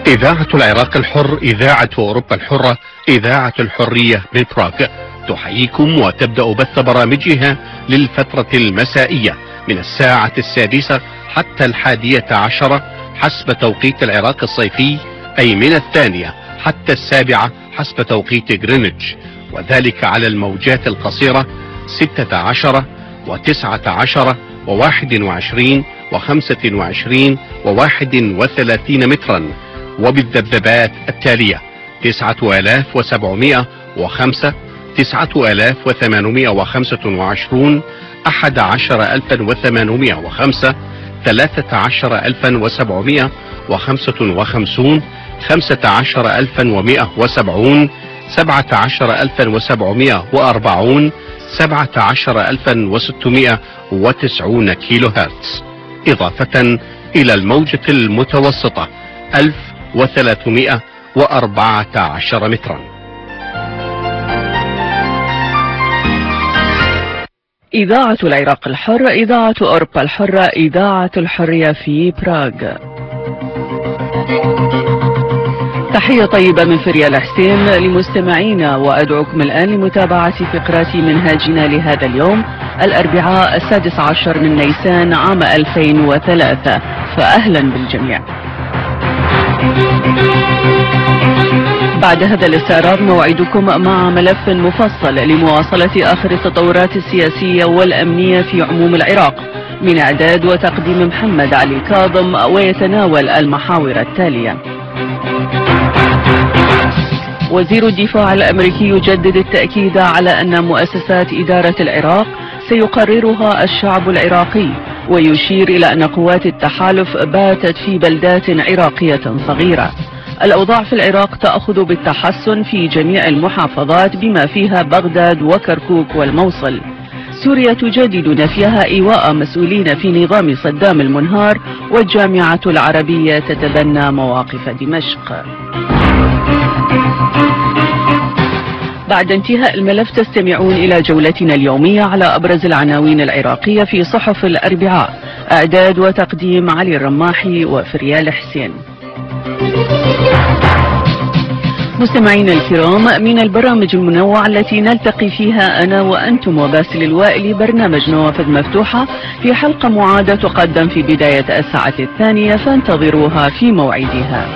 إذاعة العراق الحر، إذاعة أوروبا الحرة، إذاعة الحرية من براغ تحييكم وتبدأ بث برامجها للفترة المسائية من الساعة 6 حتى 11 حسب توقيت العراق الصيفي، أي من 2 حتى 7 حسب توقيت غرينتش، وذلك على الموجات القصيرة 16 و19 و21 و25 و31 مترا، وبالذبذبات التالية 9705، 9825، 11805، 13755، 15170، 17740، 17690 كيلو هرتز، إضافة إلى الموجة المتوسطة 1314 مترا. إذاعة العراق الحر، إذاعة أوروبا الحرة، إذاعة الحرية في براغ. تحية طيبة من فريال حسين لمستمعينا، وأدعوكم الآن لمتابعة فقرات منهاجنا لهذا اليوم الأربعاء 16 من نيسان عام 2003، فأهلا بالجميع. بعد هذا الاستعراض موعدكم مع ملف مفصل لمواصلة آخر التطورات السياسية والأمنية في عموم العراق من إعداد وتقديم محمد علي كاظم، ويتناول المحاور التالية: وزير الدفاع الأمريكي يجدد التأكيد على أن مؤسسات إدارة العراق سيقررها الشعب العراقي، ويشير إلى أن قوات التحالف باتت في بلدات عراقية صغيرة. الأوضاع في العراق تأخذ بالتحسن في جميع المحافظات بما فيها بغداد وكركوك والموصل. سوريا تجدد نفيها إيواء مسؤولين في نظام صدام المنهار، والجامعة العربية تتبنى مواقف دمشق. بعد انتهاء الملف تستمعون إلى جولتنا اليومية على أبرز العناوين العراقية في صحف الأربعاء. إعداد وتقديم علي الرماحي وفريال حسين. مستمعينا الكرام، من البرامج المنوعة التي نلتقي فيها أنا وأنتم وباسل الوائلي برنامج نوافذ مفتوحة في حلقة معادة تقدم في بداية الساعة 2، فانتظروها في موعدها.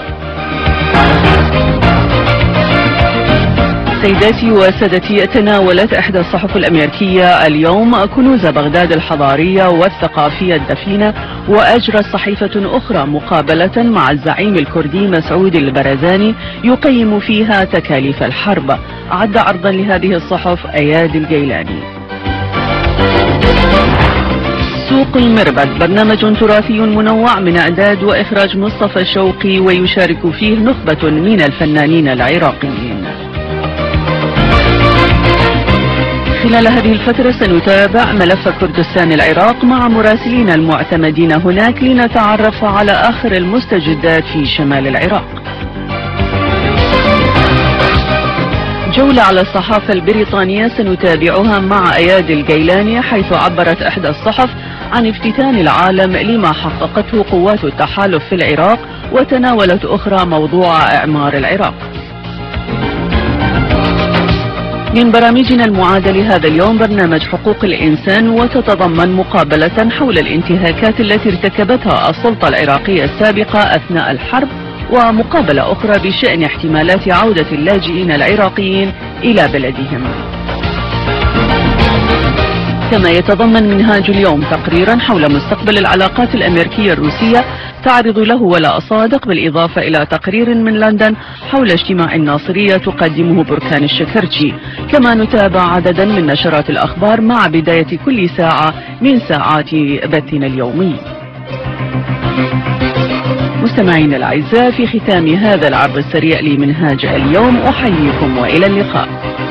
سيداتي وسادتي، تناولت إحدى الصحف الأمريكية اليوم كنوز بغداد الحضارية والثقافية الدفينة، وأجرت صحيفة أخرى مقابلة مع الزعيم الكردي مسعود البرزاني يقيم فيها تكاليف الحرب. أعد عرضا لهذه الصحف أياد الجيلاني. سوق المربد برنامج تراثي منوع من إعداد وإخراج مصطفى شوقي، ويشارك فيه نخبة من الفنانين العراقيين. خلال هذه الفترة سنتابع ملف كردستان العراق مع مراسلين المعتمدين هناك لنتعرف على آخر المستجدات في شمال العراق. جولة على الصحافة البريطانية سنتابعها مع أياد الجيلاني، حيث عبرت إحدى الصحف عن افتتان العالم لما حققته قوات التحالف في العراق، وتناولت أخرى موضوع إعمار العراق. من برامجنا المعادة لهذا اليوم برنامج حقوق الإنسان، وتتضمن مقابلة حول الانتهاكات التي ارتكبتها السلطة العراقية السابقة أثناء الحرب، ومقابلة أخرى بشأن احتمالات عودة اللاجئين العراقيين إلى بلدهم. كما يتضمن منهاج اليوم تقريرا حول مستقبل العلاقات الأمريكية الروسية تعرض له ولاء صادق، بالإضافة إلى تقرير من لندن حول اجتماع الناصرية تقدمه بركان الشكرتشي. كما نتابع عددا من نشرات الأخبار مع بداية كل ساعة من ساعات بثنا اليومي. مستمعين الأعزاء، في ختام هذا العرض السريع لمنهاج اليوم أحييكم وإلى اللقاء.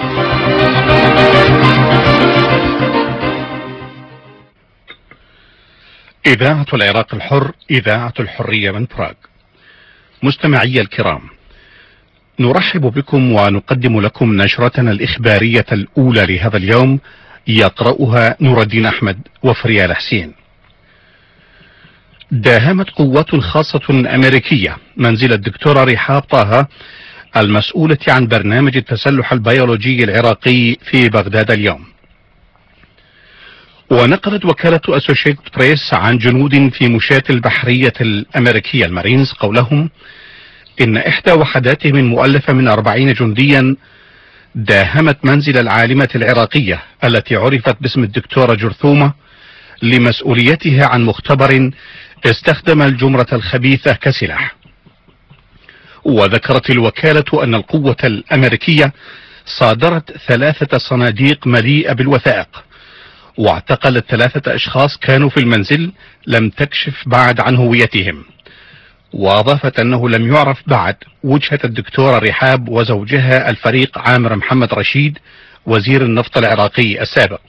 إذاعة العراق الحر، إذاعة الحرية من براغ. مستمعي الكرام، نرحب بكم ونقدم لكم نشرتنا الإخبارية الأولى لهذا اليوم، يقرأها نور الدين أحمد وفريال حسين. داهمت قوات خاصة أمريكية منزل الدكتورة رحاب طه المسؤولة عن برنامج التسلح البيولوجي العراقي في بغداد اليوم. ونقلت وكالة أسوشيتد بريس عن جنود في مشاة البحرية الأمريكية المارينز قولهم إن إحدى وحداتهم المؤلفة من 40 جنديا داهمت منزل العالمة العراقية التي عرفت باسم الدكتورة جرثومة لمسؤوليتها عن مختبر استخدم الجمرة الخبيثة كسلاح. وذكرت الوكالة أن القوة الأمريكية صادرت 3 صناديق مليئة بالوثائق، واعتقلت 3 أشخاص كانوا في المنزل لم تكشف بعد عن هويتهم. وأضافت أنه لم يعرف بعد وجهة الدكتورة رحاب وزوجها الفريق عامر محمد رشيد وزير النفط العراقي السابق.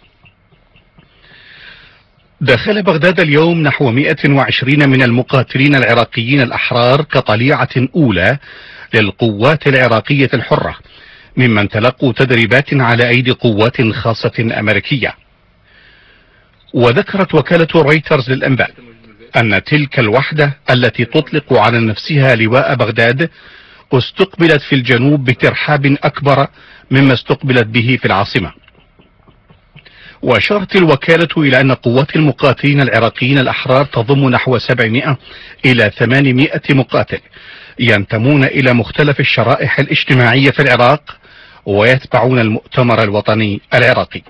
دخل بغداد اليوم نحو 120 من المقاتلين العراقيين الأحرار كطليعة أولى للقوات العراقية الحرة ممن تلقوا تدريبات على أيدي قوات خاصة أمريكية. وذكرت وكالة رويترز للأنباء أن تلك الوحدة التي تطلق على نفسها لواء بغداد استقبلت في الجنوب بترحاب أكبر مما استقبلت به في العاصمة. وأشارت الوكالة إلى أن قوات المقاتلين العراقيين الأحرار تضم نحو 700 إلى 800 مقاتل ينتمون إلى مختلف الشرائح الاجتماعية في العراق ويتبعون المؤتمر الوطني العراقي.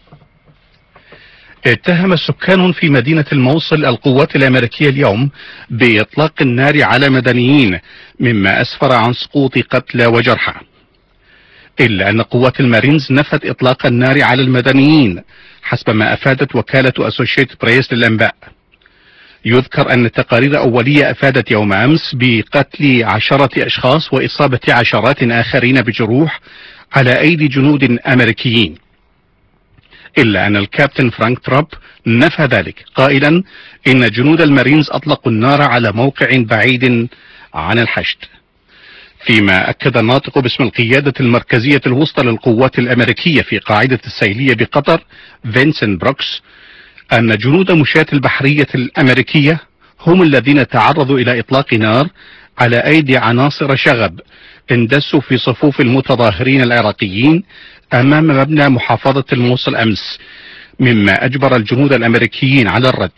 اتهم السكان في مدينة الموصل القوات الأمريكية اليوم بإطلاق النار على مدنيين مما أسفر عن سقوط قتلى وجرحى، إلا أن قوات المارينز نفت إطلاق النار على المدنيين حسب ما أفادت وكالة أسوشيتد بريس للأنباء. يذكر أن تقارير أولية أفادت يوم أمس بقتل 10 أشخاص وإصابة عشرات آخرين بجروح على أيدي جنود أمريكيين، إلا أن الكابتن فرانك تراب نفى ذلك قائلا إن جنود المارينز أطلقوا النار على موقع بعيد عن الحشد. فيما أكد الناطق باسم القيادة المركزية الوسطى للقوات الأمريكية في قاعدة السيلية بقطر فينسن بروكس أن جنود مشاة البحرية الأمريكية هم الذين تعرضوا إلى إطلاق نار على أيدي عناصر شغب اندسوا في صفوف المتظاهرين العراقيين أمام مبنى محافظة الموصل أمس، مما أجبر الجنود الأمريكيين على الرد.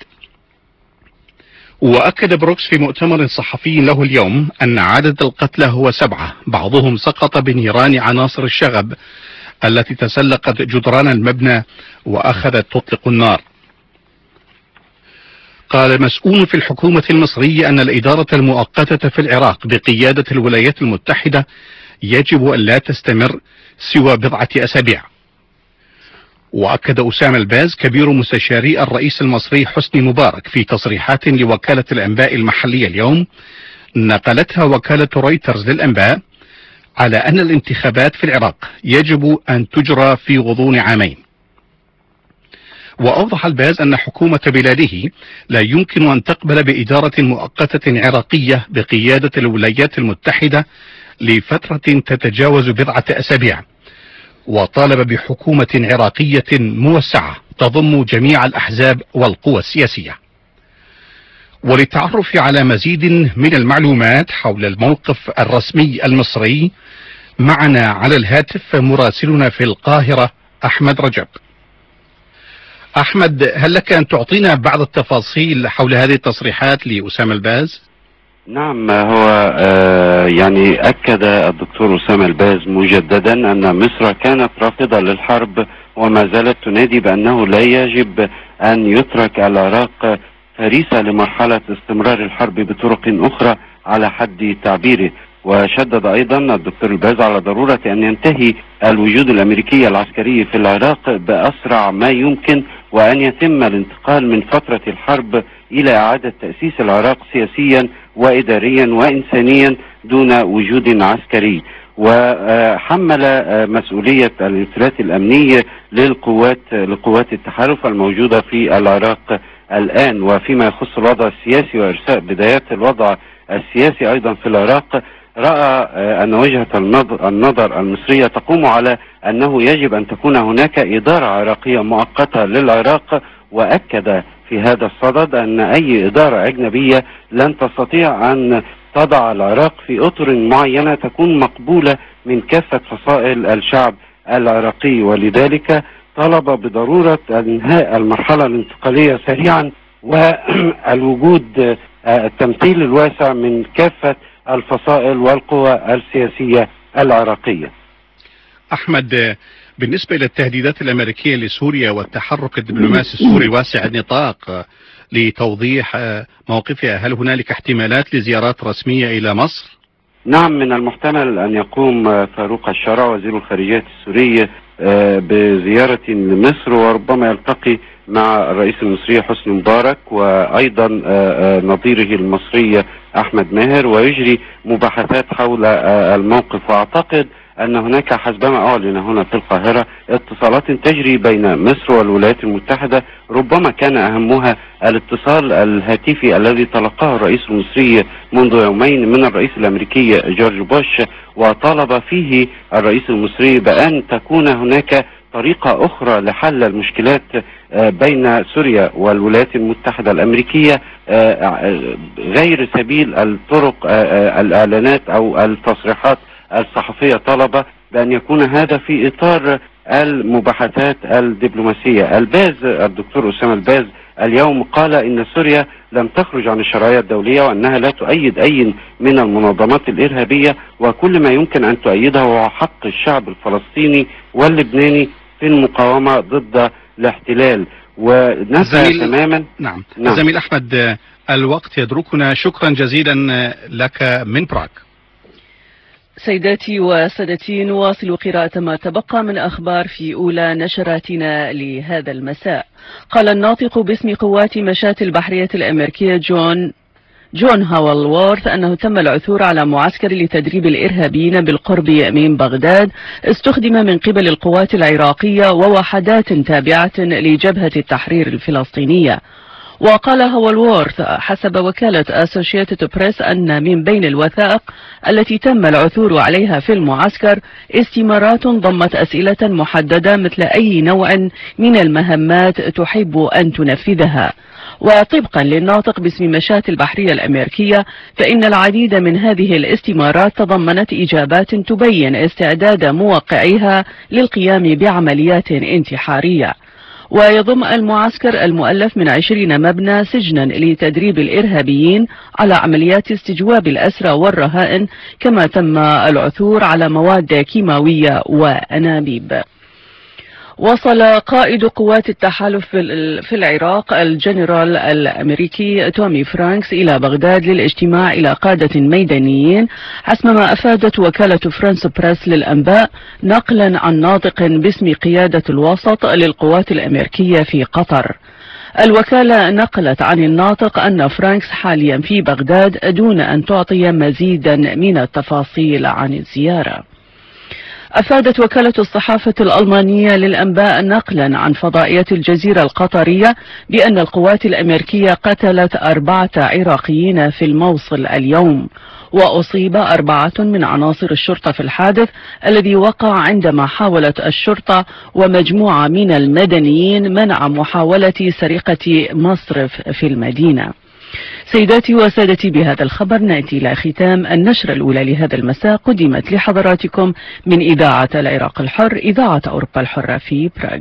وأكد بروكس في مؤتمر صحفي له اليوم أن عدد القتلى هو 7، بعضهم سقط بنيران عناصر الشغب التي تسلقت جدران المبنى وأخذت تطلق النار. قال مسؤول في الحكومة المصرية أن الإدارة المؤقتة في العراق بقيادة الولايات المتحدة يجب أن لا تستمر سوى بضعة أسابيع. وأكد أسامة الباز كبير مستشاري الرئيس المصري حسني مبارك في تصريحات لوكالة الأنباء المحلية اليوم نقلتها وكالة رويترز للأنباء على أن الانتخابات في العراق يجب أن تجرى في غضون عامين. وأوضح الباز أن حكومة بلاده لا يمكن أن تقبل بإدارة مؤقتة عراقية بقيادة الولايات المتحدة لفترة تتجاوز بضعة أسابيع، وطالب بحكومة عراقية موسعة تضم جميع الأحزاب والقوى السياسية. وللتعرف على مزيد من المعلومات حول الموقف الرسمي المصري معنا على الهاتف مراسلنا في القاهرة أحمد رجب. أحمد، هل لك أن تعطينا بعض التفاصيل حول هذه التصريحات لأسامة الباز؟ نعم، هو يعني أكد الدكتور أسامة الباز مجددا أن مصر كانت رافضة للحرب وما زالت تنادي بأنه لا يجب أن يترك العراق فريسة لمرحلة استمرار الحرب بطرق أخرى على حد تعبيره. وشدد أيضا الدكتور الباز على ضرورة أن ينتهي الوجود الأمريكي العسكري في العراق بأسرع ما يمكن، وأن يتم الانتقال من فترة الحرب إلى إعادة تأسيس العراق سياسيا وإداريا وإنسانيا دون وجود عسكري. وحمل مسؤولية الانفلات الأمني لقوات التحالف الموجودة في العراق الآن. وفيما يخص الوضع السياسي وإرساء بدايات الوضع السياسي أيضا في العراق، رأى أن وجهة النظر المصرية تقوم على أنه يجب أن تكون هناك إدارة عراقية مؤقتة للعراق. وأكد في هذا الصدد أن أي إدارة أجنبية لن تستطيع أن تضع العراق في أطر معينة تكون مقبولة من كافة فصائل الشعب العراقي، ولذلك طلب بضرورة انهاء المرحلة الانتقالية سريعا والوجود التمثيل الواسع من كافة الفصائل والقوى السياسية العراقية. أحمد، بالنسبة إلى التهديدات الأمريكية لسوريا والتحرك الدبلوماسي السوري واسع النطاق لتوضيح موقفها، هل هنالك احتمالات لزيارات رسمية إلى مصر؟ نعم، من المحتمل أن يقوم فاروق الشرع وزير الخارجية السوري بزيارة لمصر، وربما يلتقي مع الرئيس المصري حسني مبارك وأيضا نظيره المصري أحمد ماهر، ويجري مباحثات حول الموقف. وأعتقد أن هناك حسبما أعلن هنا في القاهرة اتصالات تجري بين مصر والولايات المتحدة، ربما كان أهمها الاتصال الهاتفي الذي تلقاه الرئيس المصري منذ يومين من الرئيس الأمريكي جورج بوش، وطالب فيه الرئيس المصري بأن تكون هناك طريقة أخرى لحل المشكلات بين سوريا والولايات المتحدة الأمريكية غير سبيل الطرق الإعلانات أو التصريحات الصحفية. طلب بأن يكون هذا في إطار المباحثات الدبلوماسية. الدكتور أسامة الباز اليوم قال إن سوريا لم تخرج عن الشرعية الدولية وأنها لا تؤيد أي من المنظمات الإرهابية، وكل ما يمكن أن تؤيده هو حق الشعب الفلسطيني واللبناني في المقاومة ضد الاحتلال. ونفى تماما. نعم. زميل أحمد، الوقت يدركنا، شكرا جزيلا لك من براغ. سيداتي وسادتي، نواصل قراءة ما تبقى من أخبار في أولى نشراتنا لهذا المساء. قال الناطق باسم قوات مشاة البحرية الأمريكية جون هاولورث أنه تم العثور على معسكر لتدريب الإرهابيين بالقرب من بغداد استخدم من قبل القوات العراقية ووحدات تابعة لجبهة التحرير الفلسطينية. وقال هاولورث حسب وكالة أسوشيتد بريس أن من بين الوثائق التي تم العثور عليها في المعسكر استمارات ضمت أسئلة محددة مثل أي نوع من المهمات تحب أن تنفذها. وطبقا للناطق باسم مشاة البحرية الأمريكية فإن العديد من هذه الاستمارات تضمنت إجابات تبين استعداد موقعيها للقيام بعمليات انتحارية. ويضم المعسكر المؤلف من 20 مبنى سجنا لتدريب الإرهابيين على عمليات استجواب الأسرى والرهائن، كما تم العثور على مواد كيماوية وأنابيب. وصل قائد قوات التحالف في العراق الجنرال الأمريكي تومي فرانكس إلى بغداد للاجتماع إلى قادة ميدانيين حسب ما أفادت وكالة فرانس بريس للأنباء نقلا عن ناطق باسم قيادة الوسط للقوات الأمريكية في قطر. الوكالة نقلت عن الناطق أن فرانكس حاليا في بغداد دون أن تعطي مزيدا من التفاصيل عن الزيارة. أفادت وكالة الصحافة الألمانية للأنباء نقلا عن فضائية الجزيرة القطرية بأن القوات الأمريكية قتلت 4 عراقيين في الموصل اليوم، وأصيب 4 من عناصر الشرطة في الحادث الذي وقع عندما حاولت الشرطة ومجموعة من المدنيين منع محاولة سرقة مصرف في المدينة. سيداتي وسادتي، بهذا الخبر نأتي إلى ختام النشرة الأولى لهذا المساء، قدمت لحضراتكم من إذاعة العراق الحر، إذاعة أوروبا الحرة في براغ.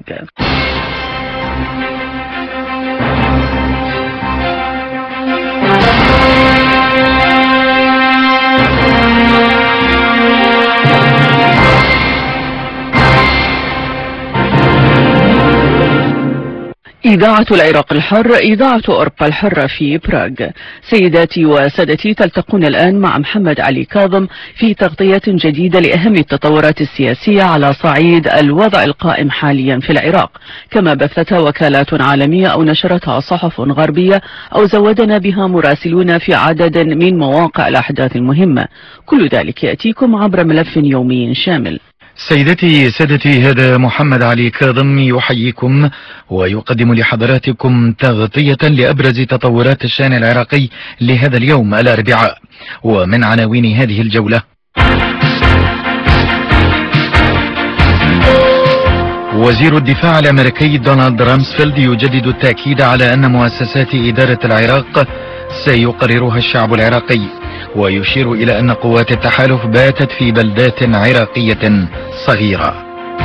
إذاعة العراق الحر، إذاعة أوروبا الحرة في براغ. سيداتي وسادتي، تلتقون الآن مع محمد علي كاظم في تغطية جديدة لأهم التطورات السياسية على صعيد الوضع القائم حاليا في العراق، كما بثتها وكالات عالمية أو نشرتها صحف غربية أو زودنا بها مراسلون في عدد من مواقع الأحداث المهمة. كل ذلك يأتيكم عبر ملف يومي شامل. سيدتي سادتي، هذا محمد علي كاظم يحييكم ويقدم لحضراتكم تغطية لأبرز تطورات الشأن العراقي لهذا اليوم الأربعاء. ومن عناوين هذه الجولة: وزير الدفاع الأمريكي دونالد رامسفيلد يجدد التأكيد على أن مؤسسات إدارة العراق سيقررها الشعب العراقي، ويشير إلى أن قوات التحالف باتت في بلدات عراقية صغيرة.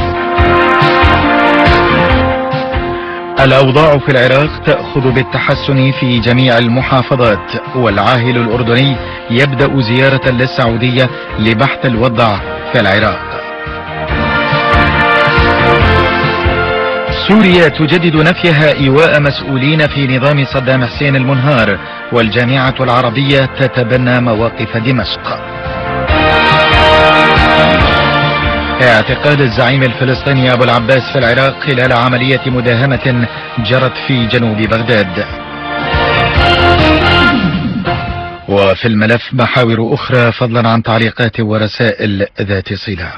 الأوضاع في العراق تأخذ بالتحسن في جميع المحافظات، والعاهل الأردني يبدأ زيارة للسعودية لبحث الوضع في العراق. سوريا تجدد نفيها إيواء مسؤولين في نظام صدام حسين المنهار، والجامعة العربية تتبنى مواقف دمشق. اعتقال الزعيم الفلسطيني أبو العباس في العراق خلال عملية مداهمة جرت في جنوب بغداد. وفي الملف محاور أخرى فضلا عن تعليقات ورسائل ذات صلة.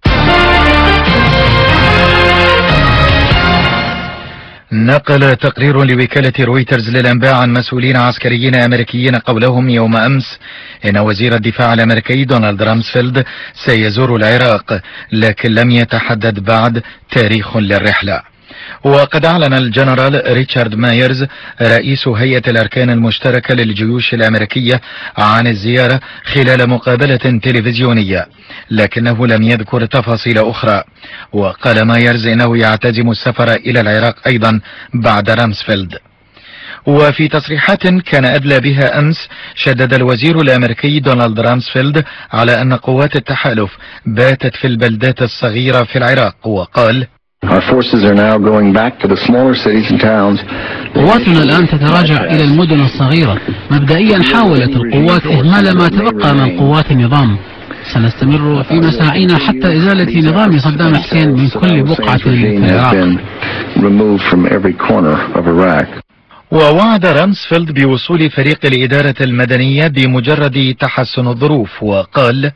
نقل تقرير لوكالة رويترز للأنباء عن مسؤولين عسكريين أمريكيين قولهم يوم أمس إن وزير الدفاع الأمريكي دونالد رامسفيلد سيزور العراق، لكن لم يتحدد بعد تاريخ للرحلة. وقد أعلن الجنرال ريتشارد مايرز رئيس هيئة الأركان المشتركة للجيوش الأمريكية عن الزيارة خلال مقابلة تلفزيونية، لكنه لم يذكر تفاصيل أخرى. وقال مايرز إنه يعتزم السفر إلى العراق أيضا بعد رامسفيلد. وفي تصريحات كان أدلى بها أمس، شدد الوزير الأمريكي دونالد رامسفيلد على أن قوات التحالف باتت في البلدات الصغيرة في العراق، وقال: قواتنا الآن تتراجع إلى المدن الصغيرة. مبدئيا حاولت القوات إهمال ما تبقى من قوات النظام. سنستمر في مساعينا حتى إزالة نظام صدام حسين من كل بقعة في العراق. ووعد رامسفيلد بوصول فريق الإدارة المدنية بمجرد تحسن الظروف، وقال: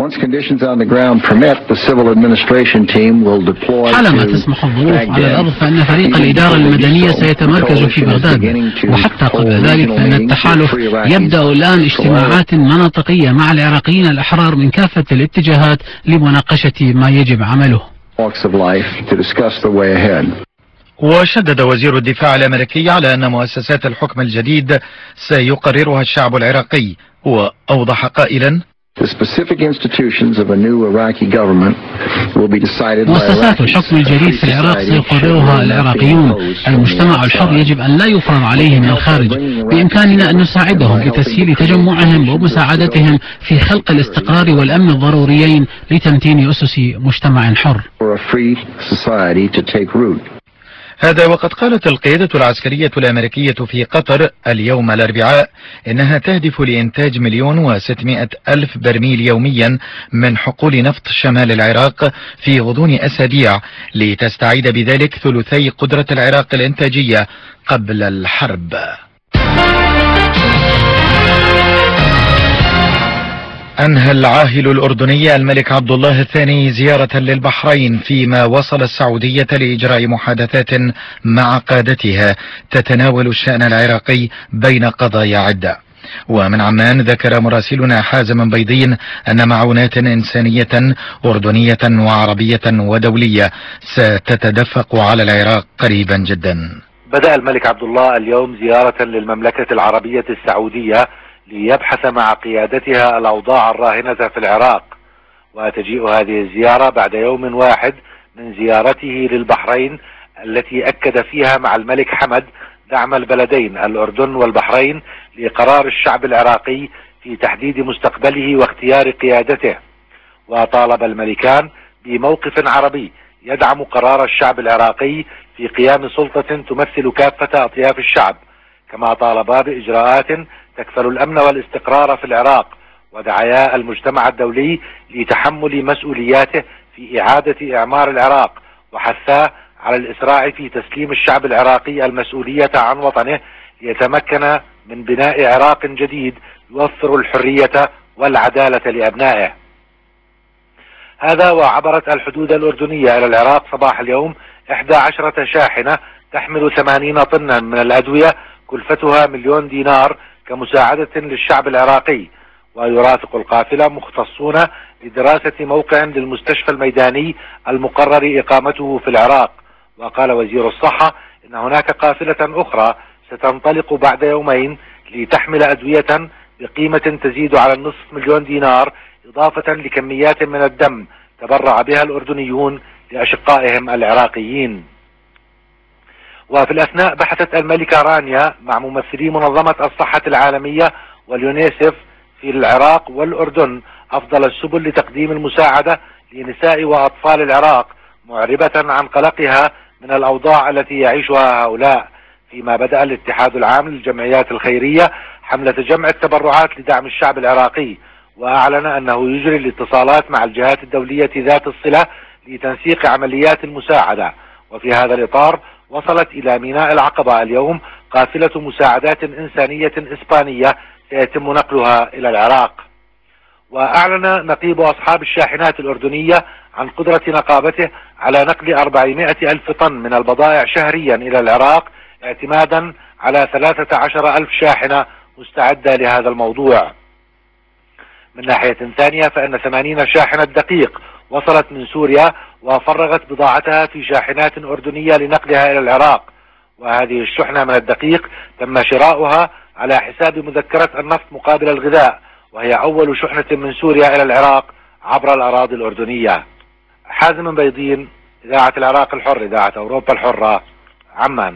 حالما تسمح الظروف على الأرض فإن فريق الإدارة المدنية سيتمركز في بغداد، وحتى قبل ذلك فإن التحالف يبدأ الآن اجتماعات مناطقية مع العراقيين الأحرار من كافة الاتجاهات لمناقشة ما يجب عمله. وشدد وزير الدفاع الأمريكي على أن مؤسسات الحكم الجديد سيقررها الشعب العراقي، وأوضح قائلا: مؤسسات الحكم الجديد في العراق سيقررها العراقيون. المجتمع الحر يجب أن لا يفرض عليه من الخارج. بإمكاننا أن نساعدهم لتسهيل تجمعهم ومساعدتهم في خلق الاستقرار والأمن الضروريين لتمتين أسس مجتمع حر. هذا وقد قالت القيادة العسكرية الأمريكية في قطر اليوم الأربعاء إنها تهدف لإنتاج 1,600,000 برميل يوميا من حقول نفط شمال العراق في غضون أسابيع، لتستعيد بذلك ثلثي قدرة العراق الإنتاجية قبل الحرب. أنهى العاهل الأردني الملك عبد الله الثاني زيارة للبحرين، فيما وصل السعودية لإجراء محادثات مع قادتها تتناول الشأن العراقي بين قضايا عدة. ومن عمان ذكر مراسلنا حازم بيضين أن معونات إنسانية أردنية وعربية ودولية ستتدفق على العراق قريبا جدا. بدأ الملك عبد الله اليوم زيارة للمملكة العربية السعودية ليبحث مع قيادتها الأوضاع الراهنة في العراق، وتجيء هذه الزيارة بعد يوم واحد من زيارته للبحرين التي أكد فيها مع الملك حمد دعم البلدين الأردن والبحرين لقرار الشعب العراقي في تحديد مستقبله واختيار قيادته. وطالب الملكان بموقف عربي يدعم قرار الشعب العراقي في قيام سلطة تمثل كافة أطياف الشعب، كما طالبا بإجراءات تكفل الأمن والاستقرار في العراق، ودعايا المجتمع الدولي لتحمل مسؤولياته في إعادة إعمار العراق، وحثا على الإسراع في تسليم الشعب العراقي المسؤولية عن وطنه ليتمكن من بناء عراق جديد يوفر الحرية والعدالة لأبنائه. هذا وعبرت الحدود الأردنية إلى العراق صباح اليوم 11 شاحنة تحمل 80 طنا من الأدوية كلفتها $1,000,000 دينار كمساعدة للشعب العراقي. ويرافق القافلة مختصون لدراسة موقع للمستشفى الميداني المقرر إقامته في العراق. وقال وزير الصحة إن هناك قافلة أخرى ستنطلق بعد يومين لتحمل أدوية بقيمة تزيد على $500,000 دينار، إضافة لكميات من الدم تبرع بها الأردنيون لأشقائهم العراقيين. وفي الأثناء بحثت الملكة رانيا مع ممثلي منظمة الصحة العالمية واليونيسف في العراق والأردن أفضل السبل لتقديم المساعدة لنساء وأطفال العراق، معربة عن قلقها من الأوضاع التي يعيشها هؤلاء، فيما بدأ الاتحاد العام للجمعيات الخيرية حملة جمع التبرعات لدعم الشعب العراقي، وأعلن أنه يجري الاتصالات مع الجهات الدولية ذات الصلة لتنسيق عمليات المساعدة. وفي هذا الإطار وصلت إلى ميناء العقبة اليوم قافلة مساعدات إنسانية إسبانية سيتم نقلها إلى العراق. وأعلن نقيب أصحاب الشاحنات الأردنية عن قدرة نقابته على نقل 400,000 طن من البضائع شهريا إلى العراق، اعتمادا على 13,000 شاحنة مستعدة لهذا الموضوع. من ناحية ثانية فإن 80 شاحنة دقيق وصلت من سوريا وفرغت بضاعتها في شاحنات أردنية لنقلها إلى العراق، وهذه الشحنة من الدقيق تم شراؤها على حساب مذكرة النفط مقابل الغذاء، وهي أول شحنة من سوريا إلى العراق عبر الأراضي الأردنية. حازم بيضين، إذاعة العراق الحر، إذاعة أوروبا الحرة، عمان.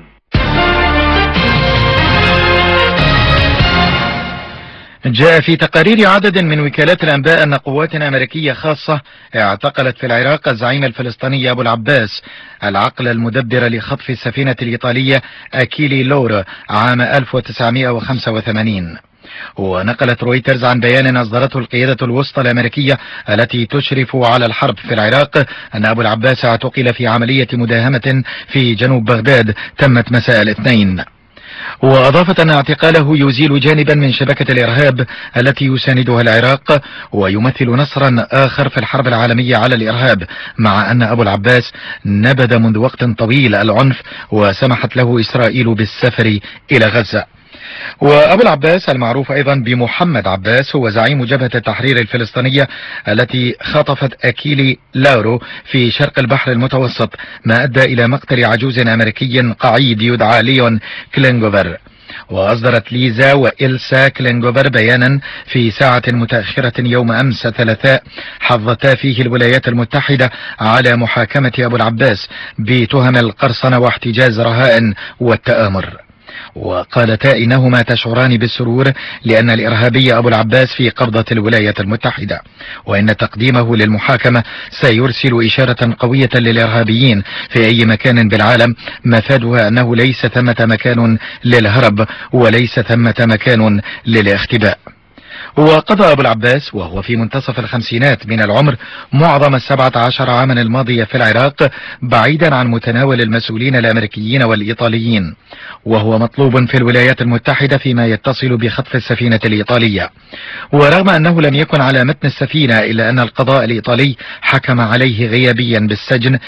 جاء في تقارير عدد من وكالات الأنباء أن قوات أمريكية خاصة اعتقلت في العراق الزعيم الفلسطيني أبو العباس، العقل المدبر لخطف السفينة الإيطالية أكيلي لورا عام 1985. ونقلت رويترز عن بيان أصدرته القيادة الوسطى الأمريكية التي تشرف على الحرب في العراق أن أبو العباس اعتقل في عملية مداهمة في جنوب بغداد تمت مساء الاثنين. وأضافت أن اعتقاله يزيل جانبا من شبكة الإرهاب التي يساندها العراق ويمثل نصرا آخر في الحرب العالمية على الإرهاب، مع أن أبو العباس نبذ منذ وقت طويل العنف وسمحت له إسرائيل بالسفر إلى غزة. وأبو العباس المعروف أيضا بمحمد عباس هو زعيم جبهة التحرير الفلسطينية التي خطفت أكيلي لورو في شرق البحر المتوسط، ما أدى إلى مقتل عجوز أمريكي قعيد يدعى ليون كلينغوفر. وأصدرت ليزا وإلسا كلينغوفر بيانا في ساعة متأخرة يوم أمس الثلاثاء حظتا فيه الولايات المتحدة على محاكمة أبو العباس بتهم القرصنة واحتجاز رهائن والتآمر. وقالتا إنهما تشعران بالسرور لأن الإرهابي أبو العباس في قبضة الولايات المتحدة، وإن تقديمه للمحاكمة سيرسل إشارة قوية للإرهابيين في أي مكان بالعالم، مفادها أنه ليس ثمة مكان للهرب وليس ثمة مكان للاختباء. وقضى أبو العباس وهو في منتصف الخمسينات من العمر معظم 17 عاما الماضية في العراق بعيدا عن متناول المسؤولين الأمريكيين والإيطاليين، وهو مطلوب في الولايات المتحدة فيما يتصل بخطف السفينة الإيطالية. ورغم أنه لم يكن على متن السفينة إلا أن القضاء الإيطالي حكم عليه غيابيا بالسجن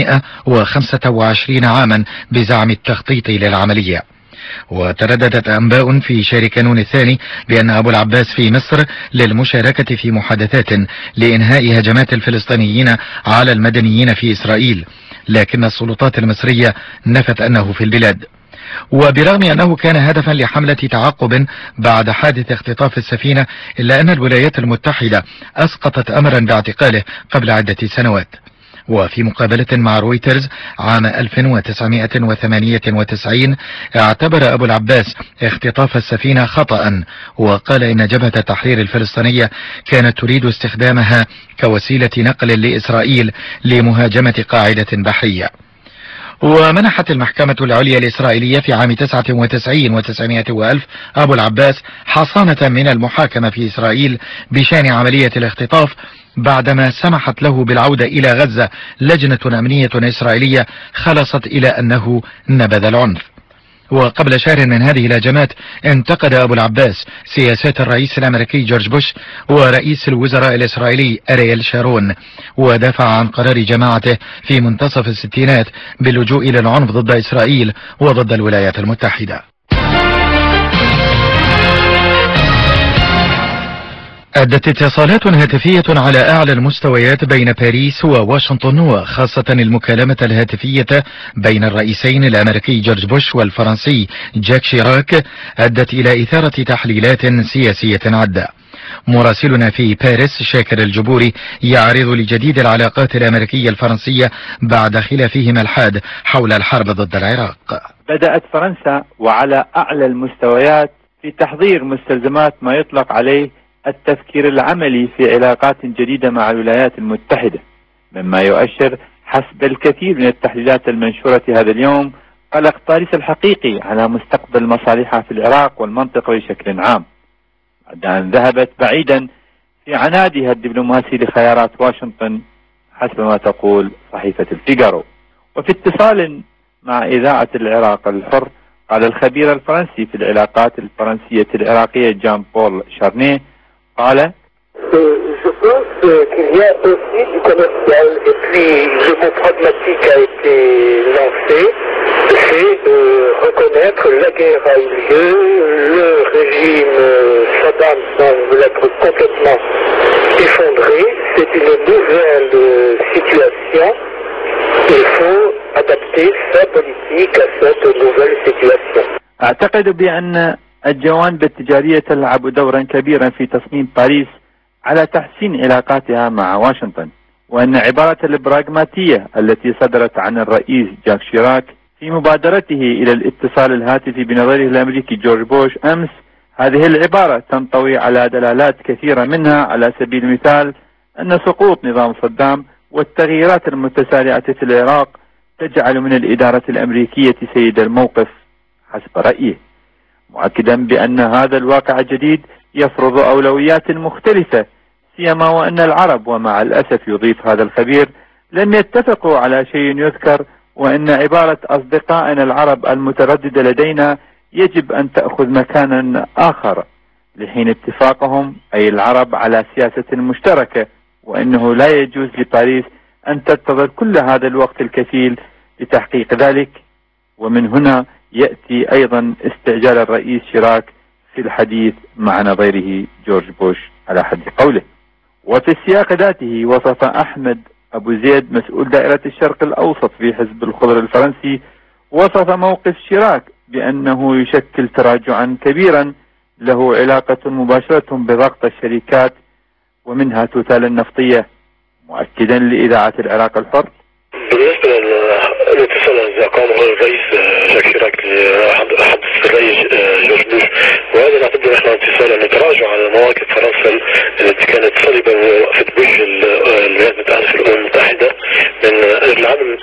125 عاما بزعم التخطيط للعملية. وترددت أنباء في شهر كانون الثاني بأن أبو العباس في مصر للمشاركة في محادثات لإنهاء هجمات الفلسطينيين على المدنيين في إسرائيل، لكن السلطات المصرية نفت أنه في البلاد. وبرغم أنه كان هدفا لحملة تعقب بعد حادث اختطاف السفينة، إلا أن الولايات المتحدة أسقطت أمرا باعتقاله قبل عدة سنوات. وفي مقابلة مع رويترز عام 1998 اعتبر أبو العباس اختطاف السفينة خطأ، وقال إن جبهة التحرير الفلسطينية كانت تريد استخدامها كوسيلة نقل لإسرائيل لمهاجمة قاعدة بحرية. ومنحت المحكمة العليا الإسرائيلية في عام 99 و900 وألف أبو العباس حصانة من المحاكمة في إسرائيل بشأن عملية الاختطاف، بعدما سمحت له بالعودة إلى غزة لجنة أمنية إسرائيلية خلصت إلى أنه نبذ العنف. وقبل شهر من هذه الهجمات انتقد أبو العباس سياسات الرئيس الأمريكي جورج بوش ورئيس الوزراء الإسرائيلي أرييل شارون، ودافع عن قرار جماعته في منتصف الستينات باللجوء إلى العنف ضد إسرائيل وضد الولايات المتحدة. أدت اتصالات هاتفية على أعلى المستويات بين باريس وواشنطن، وخاصة المكالمة الهاتفية بين الرئيسين الأمريكي جورج بوش والفرنسي جاك شيراك أدت إلى إثارة تحليلات سياسية عدة. مراسلنا في باريس شاكر الجبوري يعرض لجديد العلاقات الأمريكية الفرنسية بعد خلافهما الحاد حول الحرب ضد العراق. بدأت فرنسا وعلى أعلى المستويات في تحضير مستلزمات ما يطلق عليه التفكير العملي في علاقات جديدة مع الولايات المتحدة، مما يؤشر حسب الكثير من التحليلات المنشورة هذا اليوم قلق باريس الحقيقي على مستقبل مصالحها في العراق والمنطقة بشكل عام، بعد أن ذهبت بعيدا في عنادها الدبلوماسي لخيارات واشنطن حسب ما تقول صحيفة الفيغارو. وفي اتصال مع إذاعة العراق الحر قال الخبير الفرنسي في العلاقات الفرنسية العراقية جان بول شارنيه قال: Je pense qu'il y a aussi du commercial et puis le mot pragmatique a été lancé, c'est de reconnaître la guerre a eu lieu, le régime Saddam semble être complètement effondré, c'est une nouvelle situation, il faut adapter sa politique à cette nouvelle situation. أعتقد بأن الجوانب التجارية تلعب دورا كبيرا في تصميم باريس على تحسين علاقاتها مع واشنطن، وأن عبارة البراغماتية التي صدرت عن الرئيس جاك شيراك في مبادرته إلى الاتصال الهاتفي بنظيره الأمريكي جورج بوش أمس، هذه العبارة تنطوي على دلالات كثيرة، منها على سبيل المثال أن سقوط نظام صدام والتغييرات المتسارعة في العراق تجعل من الإدارة الأمريكية سيد الموقف حسب رأيه، مؤكدا بأن هذا الواقع الجديد يفرض أولويات مختلفة، سيما وأن العرب، ومع الأسف يضيف هذا الخبير، لم يتفقوا على شيء يذكر، وأن عبارة أصدقائنا العرب المترددة لدينا يجب أن تأخذ مكانا آخر لحين اتفاقهم أي العرب على سياسة مشتركة، وأنه لا يجوز لباريس أن تنتظر كل هذا الوقت الكفيل لتحقيق ذلك. ومن هنا يأتي أيضا استعجال الرئيس شيراك في الحديث مع نظيره جورج بوش على حد قوله. وفي السياق ذاته وصف أحمد أبو زيد مسؤول دائرة الشرق الأوسط في حزب الخضر الفرنسي، وصف موقف شيراك بأنه يشكل تراجعا كبيرا له علاقة مباشرة بضغط الشركات ومنها توتال النفطية، مؤكدا لإذاعة العراق الحر: بالنسبة للاتصال الذي قامه الرئيس جاك شيراك لحدث الرئيس جورج بوش، وهذا نعتبر نحن اتصالا تراجع على مواقف فرنسا التي كانت صلبة ووقفت بوجه الولايات المتحدة في الأمم المتحدة من أجل عدم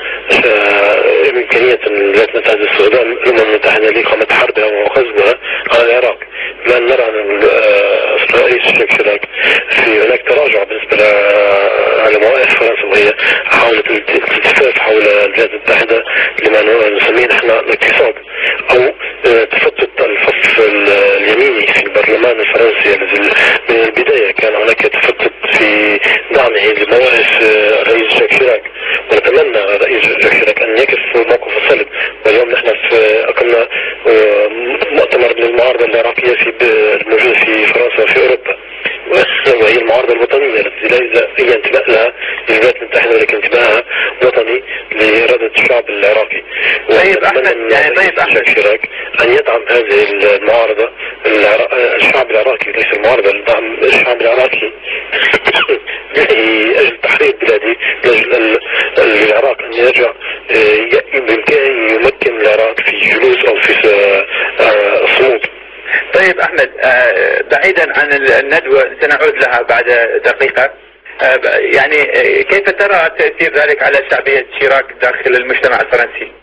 إمكانية الولايات المتحدة استخدام الأمم المتحدة لإقامة حربها وغزوها على العراق. الآن نرى أن الرئيس جاك شيراك في هناك تراجع بالنسبة على مواقف فرنسا، وهي حاولت الالتفاف حول الولايات المتحدة لما نسميه نحن الاقتصاد أو تفتت الفصل اليميني في البرلمان الفرنسي الذي من البداية كان هناك تفتت في دعمه لمواقف الرئيس جاك شيراك، ونتمنى الرئيس جاك شيراك أن يقف موقف الصلب. واليوم نحن أقمنا مؤتمر للمعارضة العراقية الموجودة في فرنسا وفي أوروبا، وهي المعارضة الوطنية التي ليس أي انتماء لها للولايات المتحدة ولكن انتماءها وطني لإرادة الشعب العراقي. جاك شيراك أن يدعم هذه المعارضة الشعب العراقي، ليس المعارضة لدعم الشعب العراقي لأجل تحرير بلادي، لأجل العراق أن يرجع بإمكانه يمكن العراق في جلوس أو في صمود. طيب أحمد، بعيدا عن الندوة سنعود لها بعد دقيقة، يعني كيف ترى تأثير ذلك على شعبية شيراك داخل المجتمع الفرنسي؟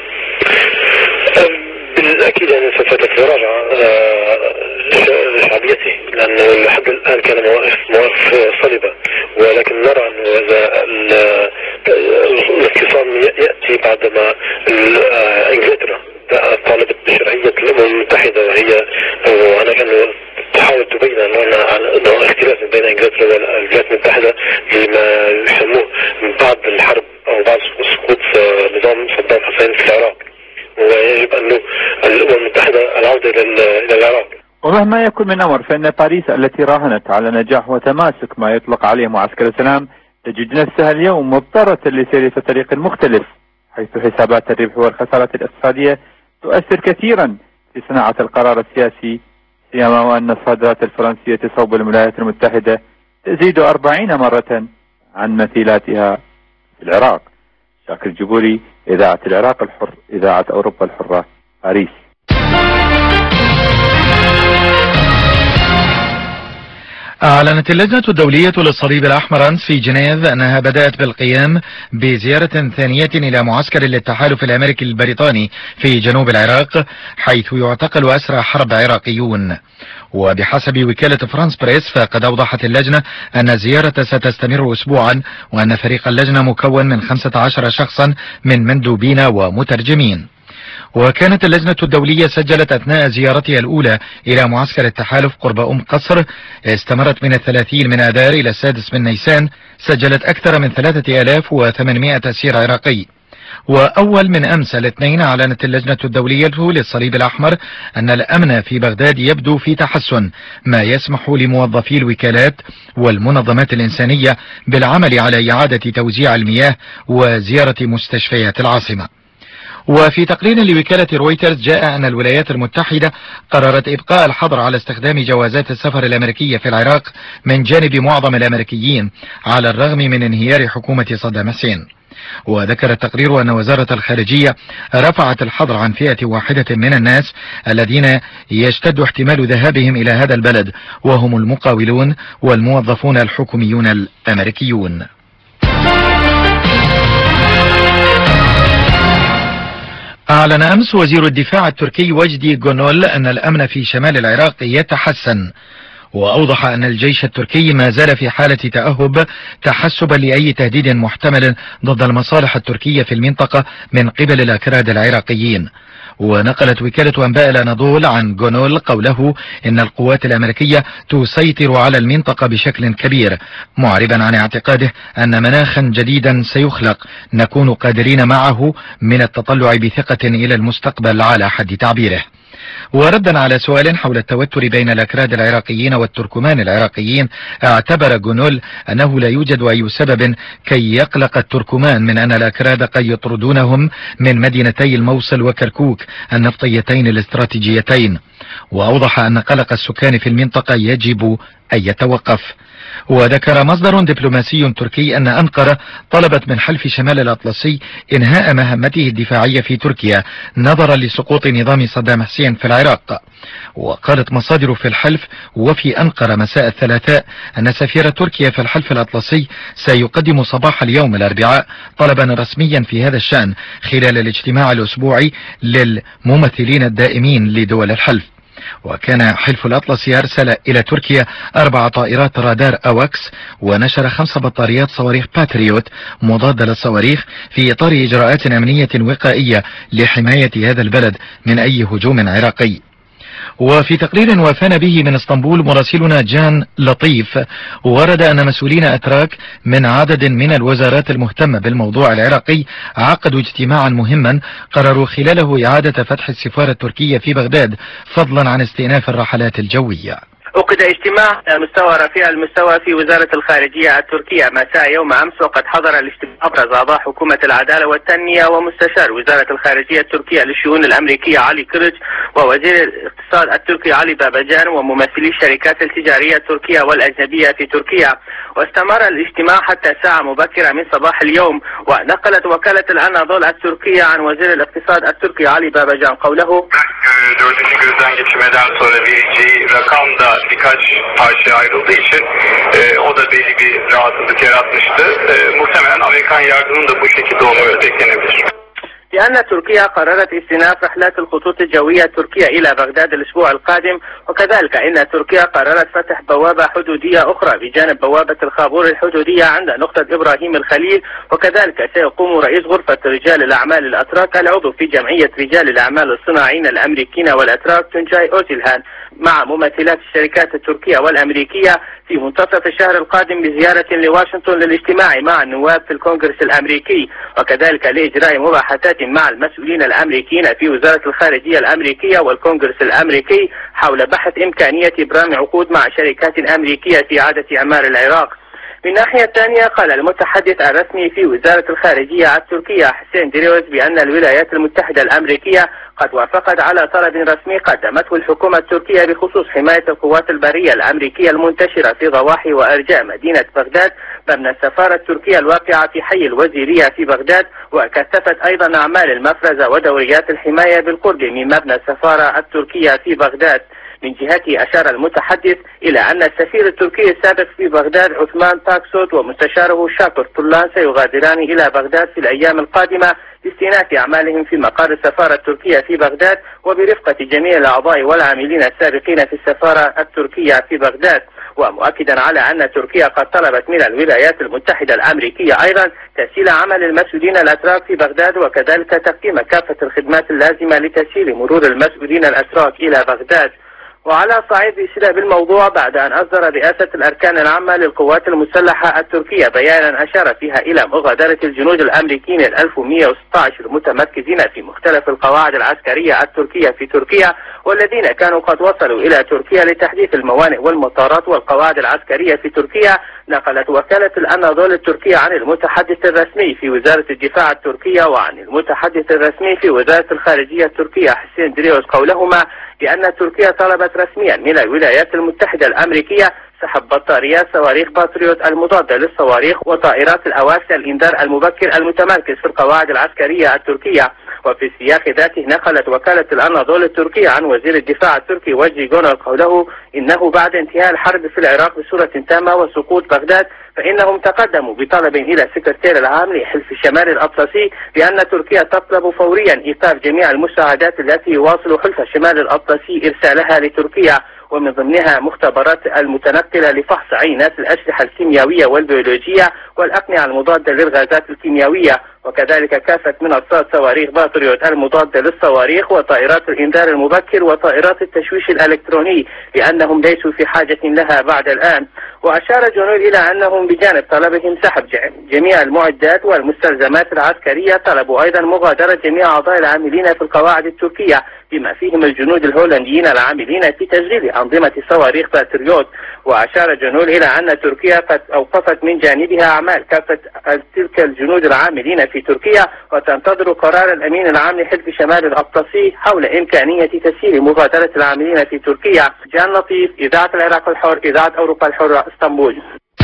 بالأكيد أن سوف تتراجع شعبيته، لأنه لحد الآن كان مواقف صلبة، ولكن نرى أن هذا الانفصام يأتي بعدما إنجلترا طالبت بشرعية الأمم المتحدة، وهي وأنا كان تحاول تبين أنه اختلاف بين إنجلترا والولايات المتحدة لما يسموه بعد الحرب أو بعد سقوط نظام صدام حسين في العراق، ويجب أن الأمم المتحدة العودة إلى العراق. ومهما يكن من أمر فإن باريس التي راهنت على نجاح وتماسك ما يطلق عليه معسكر السلام تجد نفسها اليوم مضطرة لسير في طريق مختلف، حيث حسابات الربح والخسارة الاقتصادية تؤثر كثيرا في صناعة القرار السياسي، سيما وأن الصادرات الفرنسية صوب الولايات المتحدة تزيد 40 مرة عن مثيلاتها في العراق. شاكر جبوري، إذاعة العراق الحر، إذاعة أوروبا الحرة، باريس. أعلنت اللجنة الدولية للصليب الأحمر أمس في جنيف أنها بدأت بالقيام بزيارة ثانية إلى معسكر للتحالف الأمريكي البريطاني في جنوب العراق، حيث يعتقل أسرى حرب عراقيون. وبحسب وكالة فرانس بريس فقد أوضحت اللجنة أن الزيارة ستستمر أسبوعا، وأن فريق اللجنة مكون من 15 شخصا من مندوبين ومترجمين. وكانت اللجنة الدولية سجلت أثناء زيارتها الأولى إلى معسكر التحالف قرب أم قصر، استمرت من 30 من آذار إلى 6 من نيسان، سجلت أكثر من 3800 أسير عراقي. وأول من أمس الاثنين أعلنت اللجنة الدولية للصليب الأحمر أن الأمن في بغداد يبدو في تحسن، ما يسمح لموظفي الوكالات والمنظمات الإنسانية بالعمل على إعادة توزيع المياه وزيارة مستشفيات العاصمة. وفي تقرير لوكالة رويترز جاء أن الولايات المتحدة قررت إبقاء الحظر على استخدام جوازات السفر الأمريكية في العراق من جانب معظم الأمريكيين على الرغم من انهيار حكومة صدام حسين. وذكر التقرير أن وزارة الخارجية رفعت الحظر عن فئة واحدة من الناس الذين يشتد احتمال ذهابهم إلى هذا البلد، وهم المقاولون والموظفون الحكوميون الأمريكيون. أعلن أمس وزير الدفاع التركي وجدي جونول أن الأمن في شمال العراق يتحسن، وأوضح أن الجيش التركي ما زال في حالة تأهب تحسبا لأي تهديد محتمل ضد المصالح التركية في المنطقة من قبل الأكراد العراقيين. ونقلت وكالة أنباء الأناضول عن جونول قوله إن القوات الأمريكية تسيطر على المنطقة بشكل كبير، معربا عن اعتقاده أن مناخا جديدا سيخلق نكون قادرين معه من التطلع بثقة إلى المستقبل على حد تعبيره. وردا على سؤال حول التوتر بين الأكراد العراقيين والتركمان العراقيين، اعتبر جونول أنه لا يوجد أي سبب كي يقلق التركمان من أن الأكراد قد يطردونهم من مدينتي الموصل وكركوك النفطيتين الاستراتيجيتين. وأوضح أن قلق السكان في المنطقة يجب أن يتوقف. وذكر مصدر دبلوماسي تركي أن أنقرة طلبت من حلف شمال الأطلسي إنهاء مهمته الدفاعية في تركيا نظرا لسقوط نظام صدام حسين في العراق. وقالت مصادر في الحلف وفي أنقرة مساء الثلاثاء أن سفير تركيا في الحلف الأطلسي سيقدم صباح اليوم الأربعاء طلبا رسميا في هذا الشأن خلال الاجتماع الأسبوعي للممثلين الدائمين لدول الحلف. وكان حلف الأطلسي أرسل إلى تركيا 4 طائرات رادار أواكس ونشر 5 بطاريات صواريخ باتريوت مضادة للصواريخ في إطار إجراءات أمنية وقائية لحماية هذا البلد من أي هجوم عراقي. وفي تقرير وافانا به من اسطنبول مراسلنا جان لطيف، ورد أن مسؤولين أتراك من عدد من الوزارات المهتمة بالموضوع العراقي عقدوا اجتماعا مهما قرروا خلاله إعادة فتح السفارة التركية في بغداد فضلا عن استئناف الرحلات الجوية. عقد اجتماع مستوى رفيع المستوى في وزارة الخارجية التركية مساء يوم أمس، وقد حضر الاجتماع أبرز أعضاء حكومة العدالة والتنمية ومستشار وزارة الخارجية التركية للشؤون الأمريكية علي كرج، ووزير الاقتصاد التركي علي باباجان، وممثلي الشركات التجارية التركية والأجنبية في تركيا. واستمر الاجتماع حتى ساعة مبكرة من صباح اليوم. ونقلت وكالة الأناضول التركية عن وزير الاقتصاد التركي علي باباجان قوله: birkaç parça ayrıldığı için o da belli bir rahatsızlık yaratmıştı. Muhtemelen Amerikan yardımının da bu şekilde olması beklenebilir. لأن تركيا قررت استئناف رحلات الخطوط الجوية التركية إلى بغداد الأسبوع القادم، وكذلك إن تركيا قررت فتح بوابة حدودية أخرى بجانب بوابة الخابور الحدودية عند نقطة إبراهيم الخليل. وكذلك سيقوم رئيس غرفة رجال الأعمال الأتراك العضو في جمعية رجال الأعمال الصناعيين الأمريكيين والأتراك تونجاي أوزيلهان مع ممثلات الشركات التركية والأمريكية في منتصف الشهر القادم بزيارة لواشنطن للاجتماع مع النواب في الكونغرس الأمريكي، وكذلك لإجراء مباحثات مع المسؤولين الأمريكيين في وزارة الخارجية الأمريكية والكونغرس الأمريكي حول بحث إمكانية إبرام عقود مع شركات أمريكية في إعادة إعمار العراق. من ناحية ثانية قال المتحدث الرسمي في وزارة الخارجية التركية حسين ديريوز بأن الولايات المتحدة الأمريكية قد وافقت على طلب رسمي قدمته الحكومة التركية بخصوص حماية القوات البرية الأمريكية المنتشرة في ضواحي وأرجاء مدينة بغداد مبنى السفارة التركية الواقعة في حي الوزيرية في بغداد، وكثفت أيضا أعمال المفرزة ودوريات الحماية بالقرب من مبنى السفارة التركية في بغداد. من جهته أشار المتحدث إلى أن السفير التركي السابق في بغداد عثمان تاكسوت ومستشاره شاكر طلان سيغادران إلى بغداد في الأيام القادمة لاستئناف أعمالهم في مقر السفارة التركية في بغداد وبرفقة جميع الأعضاء والعاملين السابقين في السفارة التركية في بغداد، ومؤكدا على أن تركيا قد طلبت من الولايات المتحدة الأمريكية أيضا تسهيل عمل المسؤولين الأتراك في بغداد وكذلك تقديم كافة الخدمات اللازمة لتسهيل مرور المسؤولين الأتراك إلى بغداد. وعلى صعيد الإشادة بالموضوع بعد أن أصدر رئاسة الأركان العامة للقوات المسلحة التركية بيانا أشار فيها إلى مغادرة الجنود الأمريكيين 1116 المتمركزين في مختلف القواعد العسكرية التركية في تركيا والذين كانوا قد وصلوا إلى تركيا لتحديث الموانئ والمطارات والقواعد العسكرية في تركيا. نقلت وكالة الأناضول التركية عن المتحدث الرسمي في وزارة الدفاع التركية وعن المتحدث الرسمي في وزارة الخارجية التركية حسين ديريوز قولهما بأن تركيا طلبت رسميا من الولايات المتحدة الأمريكية سحب بطاريات صواريخ باتريوت المضادة للصواريخ وطائرات الأواسي الإنذار المبكر المتمركز في القواعد العسكرية التركية. وفي السياق ذاته نقلت وكالة الأناضول التركية عن وزير الدفاع التركي وجدي جونر قوله إنه بعد انتهاء الحرب في العراق بصورة تامة وسقوط بغداد فإنهم تقدموا بطلب إلى السكرتير العام لحلف شمال الأطلسي بأن تركيا تطلب فوريا إيقاف جميع المساعدات التي يواصل حلف شمال الأطلسي إرسالها لتركيا ومن ضمنها مختبرات المتنقلة لفحص عينات الأسلحة الكيميائية والبيولوجية والأقنعة المضادة للغازات الكيميائية وكذلك كافة منصات صواريخ باتريوت المضادة للصواريخ وطائرات الإنذار المبكر وطائرات التشويش الإلكتروني لأنهم ليسوا في حاجة لها بعد الآن. وأشار جونور إلى أنهم بجانب طلبهم سحب جميع المعدات والمستلزمات العسكرية طلبوا أيضا مغادرة جميع أعضاء العاملين في القواعد التركية بما فيهم الجنود الهولنديين العاملين في تشغيل أنظمة صواريخ باتريوت. وأشار جونور إلى أن تركيا قد أوقفت من جانبها أعمال كافة تلك الجنود العاملين في تركيا وتنتظر قرار الأمين العام لحلف شمال الأطلسي حول إمكانية تسهيل مغادرة العاملين في تركيا. جان لطيف، إذاعة العراق الحر، إذاعة أوروبا الحرة، اسطنبول.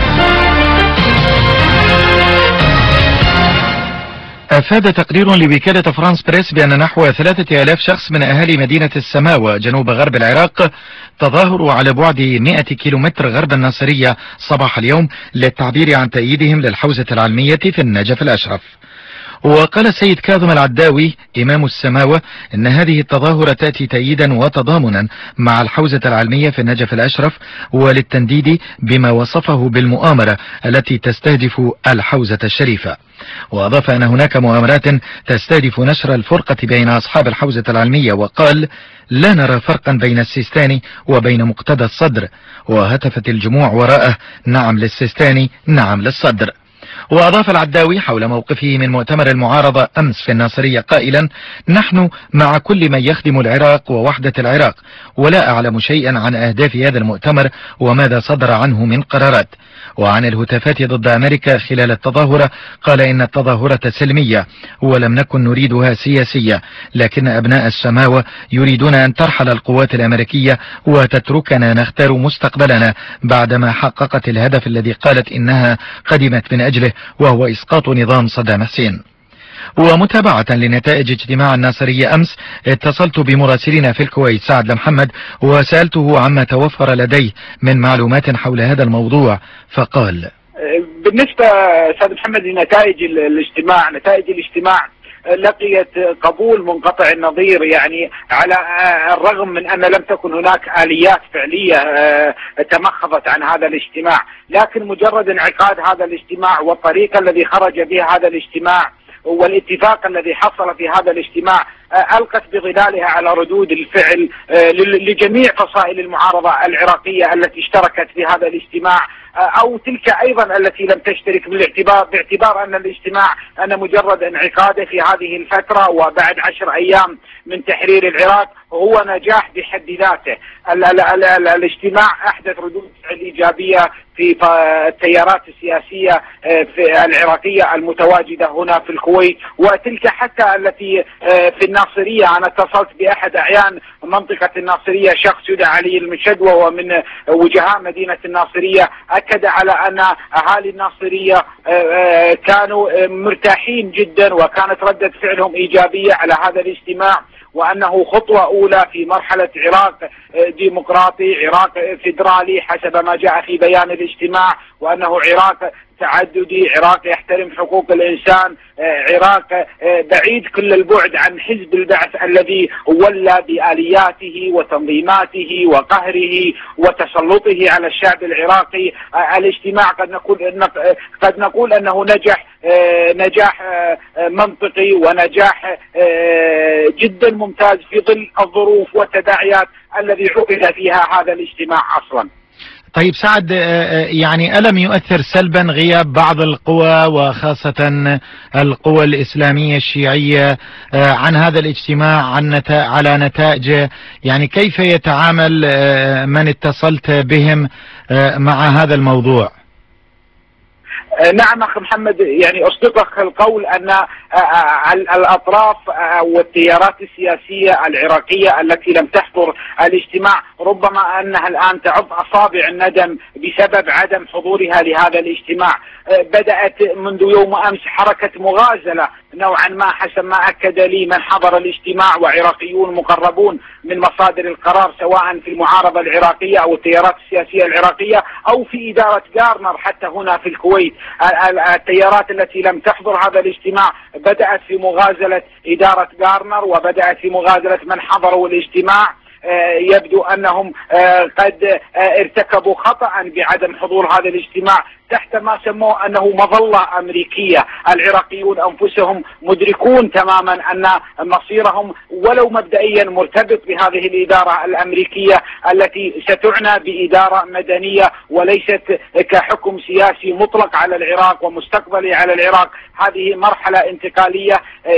أفاد تقرير لوكالة فرانس بريس بأن نحو 3000 شخص من أهالي مدينة السماوة جنوب غرب العراق تظاهروا على بعد 100 كيلومتر غرب الناصرية صباح اليوم للتعبير عن تأييدهم للحوزة العلمية في النجف الأشرف. وقال السيد كاظم العداوي إمام السماوة إن هذه التظاهرة تأتي تأييدا وتضامنا مع الحوزة العلمية في النجف الأشرف وللتنديد بما وصفه بالمؤامرة التي تستهدف الحوزة الشريفة. وأضاف أن هناك مؤامرات تستهدف نشر الفرقة بين أصحاب الحوزة العلمية وقال لا نرى فرقا بين السيستاني وبين مقتدى الصدر. وهتفت الجموع وراءه نعم للسيستاني نعم للصدر. وأضاف العداوي حول موقفه من مؤتمر المعارضة أمس في الناصرية قائلا نحن مع كل من يخدم العراق ووحدة العراق ولا أعلم شيئا عن أهداف هذا المؤتمر وماذا صدر عنه من قرارات. وعن الهتافات ضد أمريكا خلال التظاهرة قال إن التظاهرة سلمية ولم نكن نريدها سياسية لكن أبناء السماوة يريدون أن ترحل القوات الأمريكية وتتركنا نختار مستقبلنا بعدما حققت الهدف الذي قالت إنها قدمت من أجله وهو إسقاط نظام صدام حسين. ومتابعة لنتائج اجتماع الناصرية أمس اتصلت بمراسلنا في الكويت سعد محمد وسألته عما توفر لديه من معلومات حول هذا الموضوع فقال بالنسبة سعد محمد لنتائج الاجتماع لقيت قبول منقطع النظير يعني على الرغم من أن لم تكن هناك آليات فعلية تمخضت عن هذا الاجتماع لكن مجرد انعقاد هذا الاجتماع والطريقة الذي خرج بها هذا الاجتماع والاتفاق الذي حصل في هذا الاجتماع ألقت بظلالها على ردود الفعل لجميع فصائل المعارضة العراقية التي اشتركت في هذا الاجتماع، أو تلك أيضا التي لم تشترك، باعتبار أن الاجتماع أن مجرد انعقاده في هذه الفترة وبعد 10 أيام من تحرير العراق هو نجاح بحد ذاته. الاجتماع أحدث ردود فعل إيجابية في التيارات السياسية في العراقية المتواجدة هنا في الكويت، وتلك حتى التي في الناصرية. أنا اتصلت بأحد أعيان منطقة الناصرية، شخص يدعى علي المشد وهو من وجهاء مدينة الناصرية، أكد على أن أهالي الناصرية كانوا مرتاحين جدا وكانت ردة فعلهم إيجابية على هذا الاجتماع، وأنه خطوة أولى في مرحلة عراق ديمقراطي، عراق فيدرالي حسب ما جاء في بيان الاجتماع، وأنه عراق تعددي، عراق يحترم حقوق الإنسان، عراق بعيد كل البعد عن حزب البعث الذي ولى بآلياته وتنظيماته وقهره وتسلطه على الشعب العراقي. الاجتماع قد نقول أنه نجاح منطقي ونجاح جدا ممتاز في ظل الظروف والتداعيات الذي عقد فيها هذا الاجتماع أصلا. طيب سعد، يعني ألم يؤثر سلبا غياب بعض القوى وخاصة القوى الإسلامية الشيعية عن هذا الاجتماع على نتائجه؟ يعني كيف يتعامل من اتصلت بهم مع هذا الموضوع؟ نعم أخ محمد، يعني أصدقك القول أن الأطراف والتيارات السياسية العراقية التي لم تحضر الاجتماع ربما أنها الآن تعض أصابع الندم بسبب عدم حضورها لهذا الاجتماع. بدأت منذ يوم أمس حركة مغازلة نوعا ما حسب ما أكد لي من حضر الاجتماع وعراقيون مقربون من مصادر القرار، سواء في المعارضة العراقية أو التيارات السياسية العراقية أو في إدارة غارنر حتى هنا في الكويت. التيارات التي لم تحضر هذا الاجتماع بدأت في مغازلة إدارة غارنر وبدأت في مغازلة من حضروا الاجتماع. يبدو أنهم قد ارتكبوا خطأ بعدم حضور هذا الاجتماع تحت ما سموه أنه مظلة أمريكية. العراقيون أنفسهم مدركون تماما أن مصيرهم ولو مبدئيا مرتبط بهذه الإدارة الأمريكية التي ستعنى بإدارة مدنية وليست كحكم سياسي مطلق على العراق ومستقبلي على العراق. هذه مرحلة انتقالية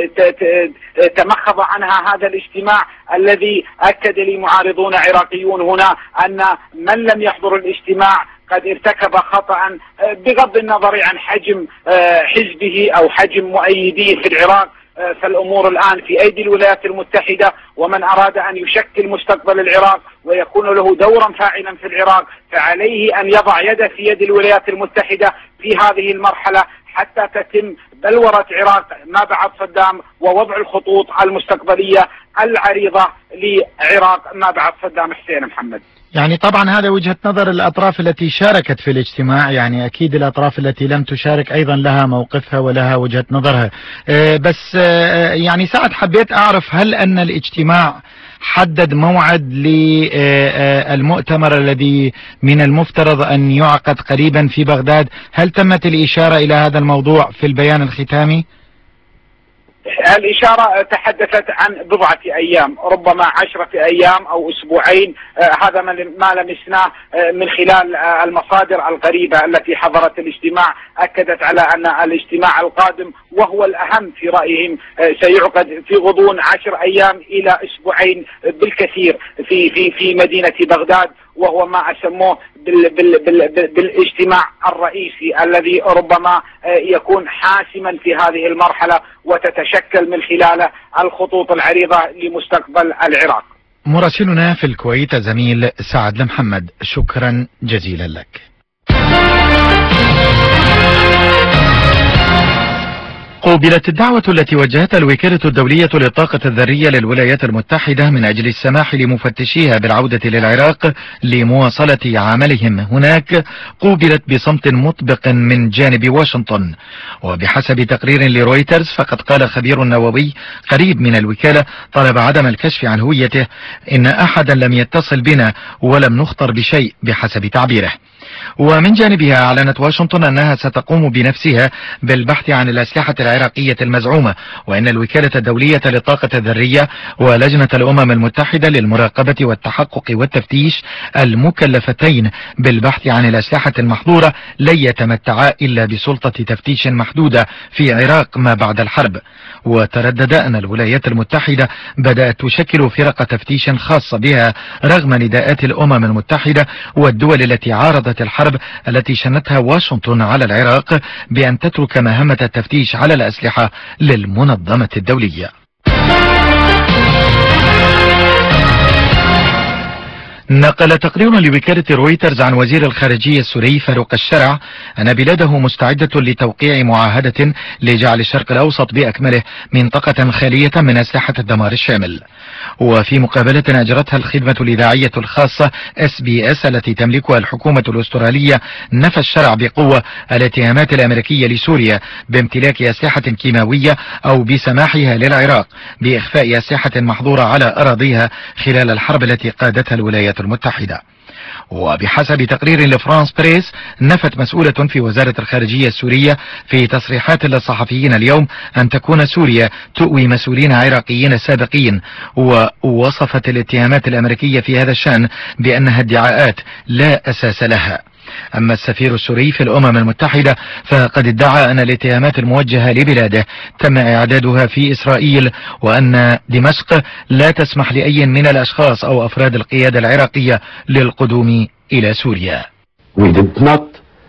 تمخض عنها هذا الاجتماع الذي أكد لي معارضون عراقيون هنا أن من لم يحضر الاجتماع قد ارتكب خطأ بغض النظر عن حجم حزبه أو حجم مؤيديه في العراق. فالأمور الآن في أيدي الولايات المتحدة، ومن أراد أن يشكل مستقبل العراق ويكون له دورا فاعلا في العراق فعليه أن يضع يده في يد الولايات المتحدة في هذه المرحلة حتى تتم بلورة العراق ما بعد صدام ووضع الخطوط المستقبلية العريضة لعراق ما بعد صدام حسين. محمد، يعني طبعا هذا وجهة نظر الأطراف التي شاركت في الاجتماع، يعني أكيد الأطراف التي لم تشارك أيضا لها موقفها ولها وجهة نظرها. بس يعني سعد، حبيت أعرف هل أن الاجتماع حدد موعد للمؤتمر الذي من المفترض أن يعقد قريبا في بغداد؟ هل تمت الإشارة إلى هذا الموضوع في البيان الختامي؟ الإشارة تحدثت عن بضعة أيام، ربما 10 أيام أو أسبوعين. هذا ما لمسناه من خلال المصادر القريبة التي حضرت الاجتماع. أكدت على أن الاجتماع القادم وهو الأهم في رأيهم سيعقد في غضون 10 أيام إلى أسبوعين بالكثير في مدينة بغداد، وهو ما أسموه بالاجتماع الرئيسي الذي ربما يكون حاسما في هذه المرحلة وتتشكل من خلاله الخطوط العريضة لمستقبل العراق. مراسلنا في الكويت زميل سعد محمد، شكرا جزيلا لك. قوبلت الدعوة التي وجهتها الوكالة الدولية للطاقة الذرية للولايات المتحدة من أجل السماح لمفتشيها بالعودة للعراق لمواصلة عملهم هناك قوبلت بصمت مطبق من جانب واشنطن. وبحسب تقرير لرويترز فقد قال خبير نووي قريب من الوكالة طلب عدم الكشف عن هويته إن أحدا لم يتصل بنا ولم نخطر بشيء بحسب تعبيره. ومن جانبها أعلنت واشنطن أنها ستقوم بنفسها بالبحث عن الأسلحة العراقية المزعومة، وإن الوكالة الدولية للطاقة الذرية ولجنة الأمم المتحدة للمراقبة والتحقق والتفتيش المكلفتين بالبحث عن الأسلحة المحظورة لن يتمتعا إلا بسلطة تفتيش محدودة في العراق ما بعد الحرب. وتردد أن الولايات المتحدة بدأت تشكل فرق تفتيش خاصة بها رغم نداءات الأمم المتحدة والدول التي عارضت الحرب التي شنتها واشنطن على العراق بأن تترك مهمة التفتيش على الأسلحة للمنظمة الدولية. نقل تقرير لوكالة رويترز عن وزير الخارجية السوري فاروق الشرع أن بلاده مستعدة لتوقيع معاهدة لجعل الشرق الأوسط بأكمله منطقة خالية من أسلحة الدمار الشامل. وفي مقابلة أجرتها الخدمة الإذاعية الخاصة SBS التي تملكها الحكومة الأسترالية، نفى الشرع بقوة الاتهامات الأمريكية لسوريا بامتلاك أسلحة كيماوية أو بسماحها للعراق بإخفاء أسلحة محظورة على أراضيها خلال الحرب التي قادتها الولايات المتحدة. وبحسب تقرير لفرانس بريس، نفت مسؤولة في وزارة الخارجية السورية في تصريحات للصحفيين اليوم أن تكون سوريا تؤوي مسؤولين عراقيين سابقين، ووصفت الاتهامات الأمريكية في هذا الشأن بأنها ادعاءات لا أساس لها. أما السفير السوري في الأمم المتحدة فقد ادعى أن الاتهامات الموجهة لبلاده تم إعدادها في إسرائيل، وأن دمشق لا تسمح لأي من الأشخاص أو أفراد القيادة العراقية للقدوم إلى سوريا. We did not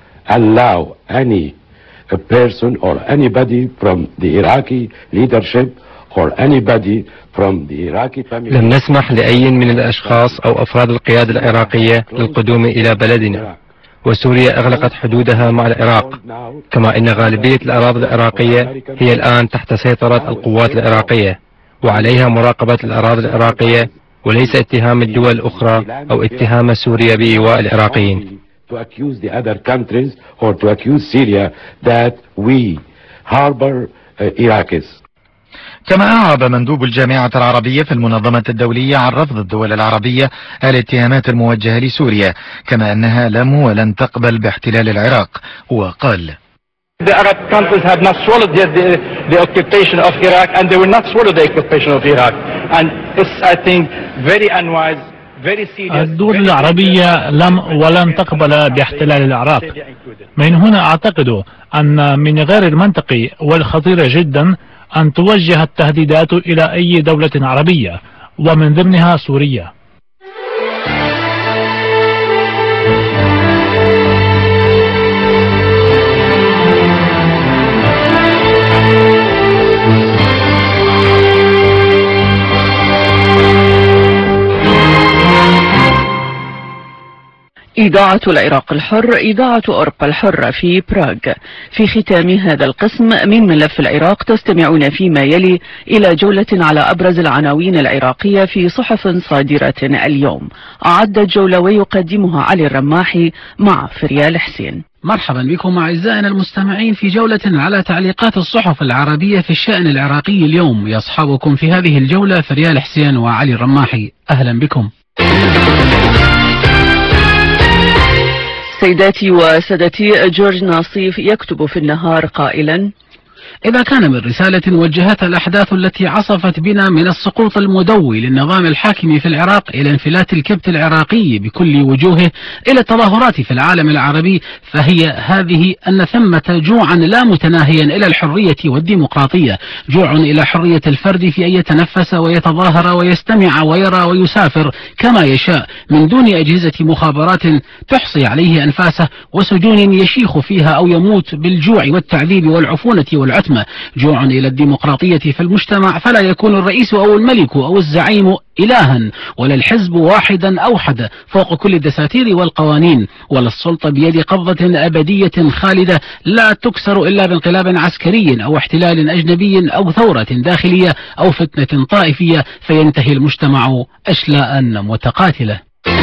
allow any person or anybody from the Iraqi leadership or anybody from the Iraqi family. لم نسمح لأي من الأشخاص أو أفراد القيادة العراقية للقدوم إلى بلدنا، وسوريا أغلقت حدودها مع العراق، كما أن غالبية الأراضي العراقية هي الآن تحت سيطرة القوات العراقية، وعليها مراقبة الأراضي العراقية، وليس اتهام الدول الأخرى أو اتهام سوريا بإيواء العراقيين. To accuse the other countries or to accuse Syria that we harbor Iraqis. كما أعرب مندوب الجامعة العربية في المنظمة الدولية عن رفض الدول العربية الاتهامات الموجهة لسوريا، كما أنها لم ولن تقبل باحتلال العراق، وقال: The Arab countries have not swallowed the occupation of Iraq, and they will not swallow the occupation of Iraq, and it's, I think, very unwise. الدول العربية لم ولن تقبل باحتلال العراق. من هنا أعتقد أن من غير المنطقي والخطير جدا أن توجه التهديدات إلى أي دولة عربية، ومن ضمنها سوريا. إذاعة العراق الحر، إذاعة أوروبا الحرة في براغ. في ختام هذا القسم من ملف العراق تستمعون فيما يلي إلى جولة على أبرز العناوين العراقية في صحف صادرة اليوم. أعد الجولة ويقدمها علي الرماحي مع فريال حسين. مرحبا بكم أعزائنا المستمعين في جولة على تعليقات الصحف العربية في الشأن العراقي اليوم. يصحبكم في هذه الجولة فريال حسين وعلي الرماحي. أهلا بكم. سيداتي وسادتي، جورج ناصيف يكتب في النهار قائلا: إذا كان من رسالة وجهتها الأحداث التي عصفت بنا من السقوط المدوي للنظام الحاكم في العراق إلى انفلات الكبت العراقي بكل وجوهه إلى التظاهرات في العالم العربي، فهي هذه أن ثمة جوعا لا متناهيا إلى الحرية والديمقراطية، جوع إلى حرية الفرد في أن يتنفس ويتظاهر ويستمع ويرى ويسافر كما يشاء من دون أجهزة مخابرات تحصي عليه أنفاسه، وسجون يشيخ فيها أو يموت بالجوع والتعذيب والعفونة والعتمة. جوع إلى الديمقراطية في المجتمع، فلا يكون الرئيس أو الملك أو الزعيم إلها، ولا الحزب واحدا أوحد فوق كل الدساتير والقوانين، ولا السلطة بيد قبضة أبدية خالدة لا تكسر إلا بانقلاب عسكري أو احتلال أجنبي أو ثورة داخلية أو فتنة طائفية فينتهي المجتمع أشلاء متقاتلة.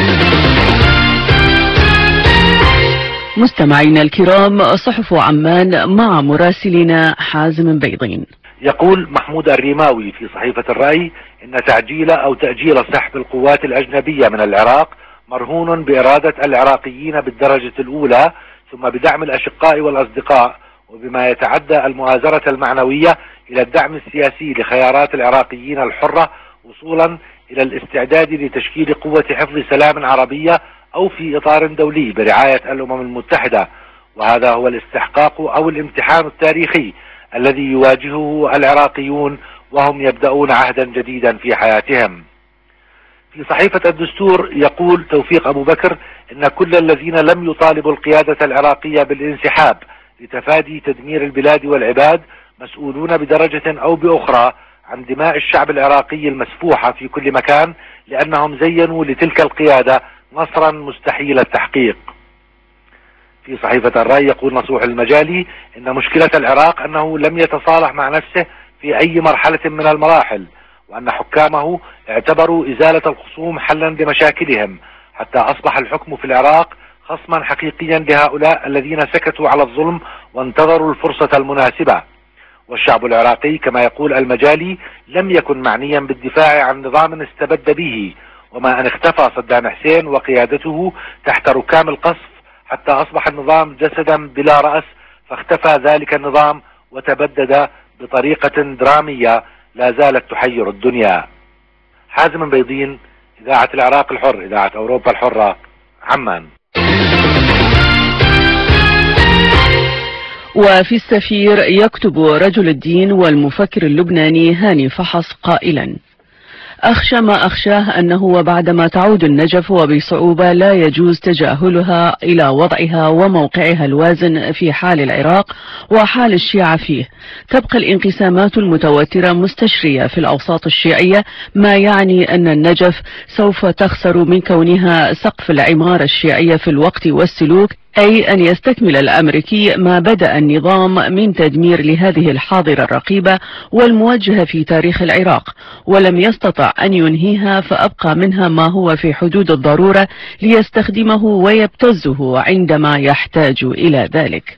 مستمعينا الكرام، صحف عمان مع مراسلنا حازم بيضين. يقول محمود الرماوي في صحيفة الرأي إن تعجيل أو تأجيل سحب القوات الأجنبية من العراق مرهون بإرادة العراقيين بالدرجة الأولى، ثم بدعم الأشقاء والأصدقاء، وبما يتعدى المؤازرة المعنوية إلى الدعم السياسي لخيارات العراقيين الحرة، وصولا إلى الاستعداد لتشكيل قوة حفظ سلام عربية أو في إطار دولي برعاية الأمم المتحدة. وهذا هو الاستحقاق أو الامتحان التاريخي الذي يواجهه العراقيون وهم يبدأون عهدا جديدا في حياتهم. في صحيفة الدستور يقول توفيق أبو بكر إن كل الذين لم يطالبوا القيادة العراقية بالانسحاب لتفادي تدمير البلاد والعباد مسؤولون بدرجة أو بأخرى عن دماء الشعب العراقي المسفوحة في كل مكان، لأنهم زينوا لتلك القيادة نصرا مستحيل التحقيق. في صحيفة الرأي يقول نصوح المجالي إن مشكلة العراق أنه لم يتصالح مع نفسه في أي مرحلة من المراحل، وأن حكامه اعتبروا إزالة الخصوم حلا لمشاكلهم، حتى أصبح الحكم في العراق خصما حقيقيا لهؤلاء الذين سكتوا على الظلم وانتظروا الفرصة المناسبة. والشعب العراقي كما يقول المجالي لم يكن معنيا بالدفاع عن نظام استبد به، وما أن اختفى صدام حسين وقيادته تحت ركام القصف حتى أصبح النظام جسدا بلا رأس، فاختفى ذلك النظام وتبدد بطريقة درامية لا زالت تحير الدنيا. حازم بيضين، إذاعة العراق الحر، إذاعة أوروبا الحرة، عمان. وفي السفير يكتب رجل الدين والمفكر اللبناني هاني فحص قائلا: أخشى ما أخشاه أنه وبعدما تعود النجف وبصعوبة لا يجوز تجاهلها إلى وضعها وموقعها الوازن في حال العراق وحال الشيعة فيه، تبقى الانقسامات المتوترة مستشرية في الأوساط الشيعية، ما يعني أن النجف سوف تخسر من كونها سقف العمارة الشيعية في الوقت والسلوك، أي أن يستكمل الأمريكي ما بدأ النظام من تدمير لهذه الحاضرة الرقيبة والموجهة في تاريخ العراق، ولم يستطع أن ينهيها، فأبقى منها ما هو في حدود الضرورة ليستخدمه ويبتزه عندما يحتاج إلى ذلك.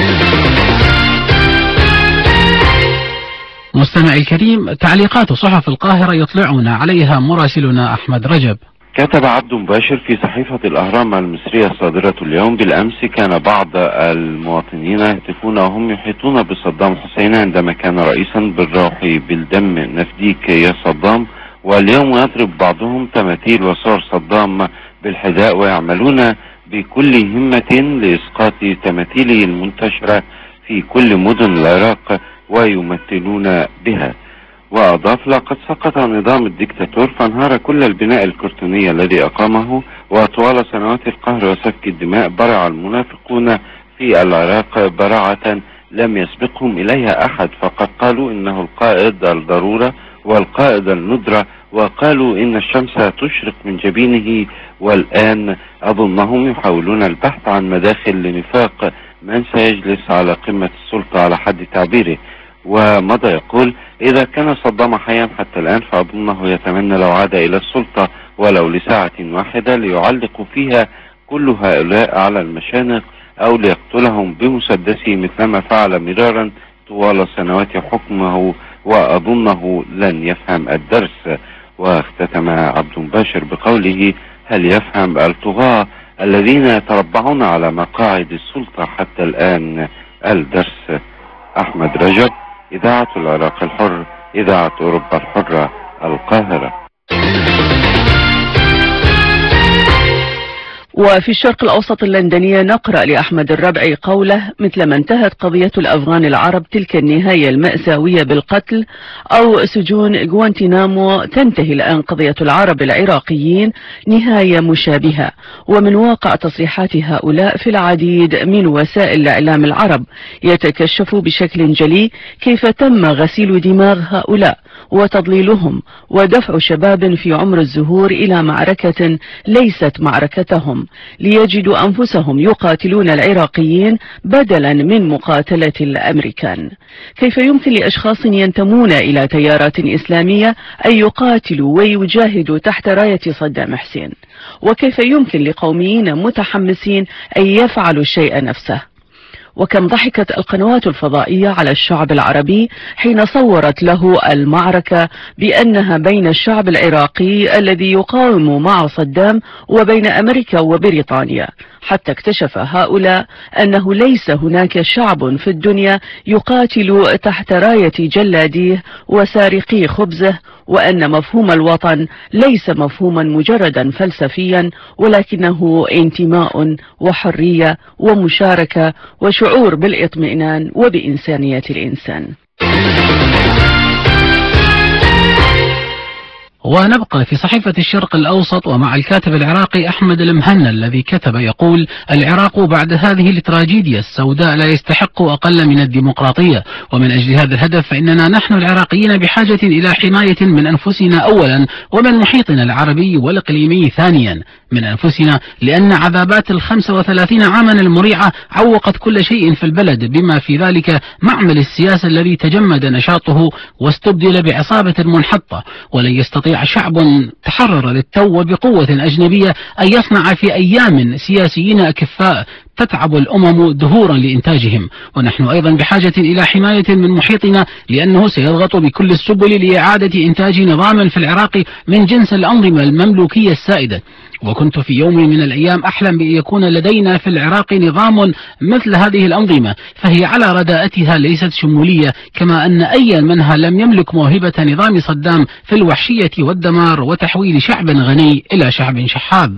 مستمعي الكريم، تعليقات صحف القاهرة يطلعنا عليها مراسلنا أحمد رجب. كتب عبد مباشر في صحيفة الأهرام المصرية الصادرة اليوم: بالأمس كان بعض المواطنين يهتفون وهم يحيطون بصدام حسين عندما كان رئيسا بالروح بالدم نفديك يا صدام، واليوم يضرب بعضهم تماثيل وصور صدام بالحذاء ويعملون بكل همة لإسقاط تماثيله المنتشرة في كل مدن العراق ويمثلون بها. وأضاف: لقد سقط نظام الدكتاتور فانهار كل البناء الكرتوني الذي أقامه، وطوال سنوات القهر وسفك الدماء برع المنافقون في العراق براعة لم يسبقهم إليها أحد، فقد قالوا إنه القائد الضرورة والقائد الندرة، وقالوا إن الشمس تشرق من جبينه، والآن أظنهم يحاولون البحث عن مداخل لنفاق من سيجلس على قمة السلطة على حد تعبيره. ومضى يقول: إذا كان صدام حيا حتى الآن فأظنه يتمنى لو عاد إلى السلطة ولو لساعة واحدة ليعلق فيها كل هؤلاء على المشانق أو ليقتلهم بمسدسه مثلما فعل مرارا طوال سنوات حكمه، وأظنه لن يفهم الدرس. واختتم عبد مباشر بقوله: هل يفهم الطغاة الذين يتربعون على مقاعد السلطة حتى الآن الدرس؟ أحمد رجب، إذاعة العراق الحر، إذاعة أوروبا الحرة، القاهرة. وفي الشرق الأوسط اللندنية نقرأ لأحمد الربعي قوله: مثلما انتهت قضية الأفغان العرب تلك النهاية المأساوية بالقتل أو سجون غوانتنامو، تنتهي الآن قضية العرب العراقيين نهاية مشابهة. ومن واقع تصريحات هؤلاء في العديد من وسائل الإعلام العرب يتكشف بشكل جلي كيف تم غسيل دماغ هؤلاء وتضليلهم ودفع شباب في عمر الزهور إلى معركة ليست معركتهم، ليجدوا أنفسهم يقاتلون العراقيين بدلا من مقاتلة الأمريكان. كيف يمكن لأشخاص ينتمون إلى تيارات إسلامية أن يقاتلوا ويجاهدوا تحت راية صدام حسين؟ وكيف يمكن لقوميين متحمسين أن يفعلوا الشيء نفسه؟ وكم ضحكت القنوات الفضائية على الشعب العربي حين صورت له المعركة بأنها بين الشعب العراقي الذي يقاوم مع صدام وبين أمريكا وبريطانيا، حتى اكتشف هؤلاء أنه ليس هناك شعب في الدنيا يقاتل تحت راية جلاديه وسارقي خبزه، وأن مفهوم الوطن ليس مفهوما مجردا فلسفيا، ولكنه انتماء وحرية ومشاركة وشعور بالاطمئنان وبإنسانية الإنسان. ونبقى في صحيفة الشرق الأوسط ومع الكاتب العراقي أحمد المهنا الذي كتب يقول: العراق بعد هذه التراجيديا السوداء لا يستحق أقل من الديمقراطية، ومن أجل هذا الهدف فإننا نحن العراقيين بحاجة إلى حماية من أنفسنا أولا، ومن محيطنا العربي والإقليمي ثانيا. من أنفسنا لأن عذابات 35 عاما المريعة عوقت كل شيء في البلد، بما في ذلك معمل السياسة الذي تجمد نشاطه واستبدل بعصابة منحطة، ولن يستطيع شعب تحرر للتو بقوة أجنبية أن يصنع في أيام سياسيين أكفاء تتعب الأمم دهورا لإنتاجهم. ونحن أيضا بحاجة إلى حماية من محيطنا، لأنه سيضغط بكل السبل لإعادة إنتاج نظام في العراق من جنس الأنظمة المملوكية السائدة. وكنت في يوم من الأيام أحلم بأن يكون لدينا في العراق نظام مثل هذه الأنظمة، فهي على رداءتها ليست شمولية، كما أن أي منها لم يملك موهبة نظام صدام في الوحشية والدمار وتحويل شعب غني إلى شعب شحاذ.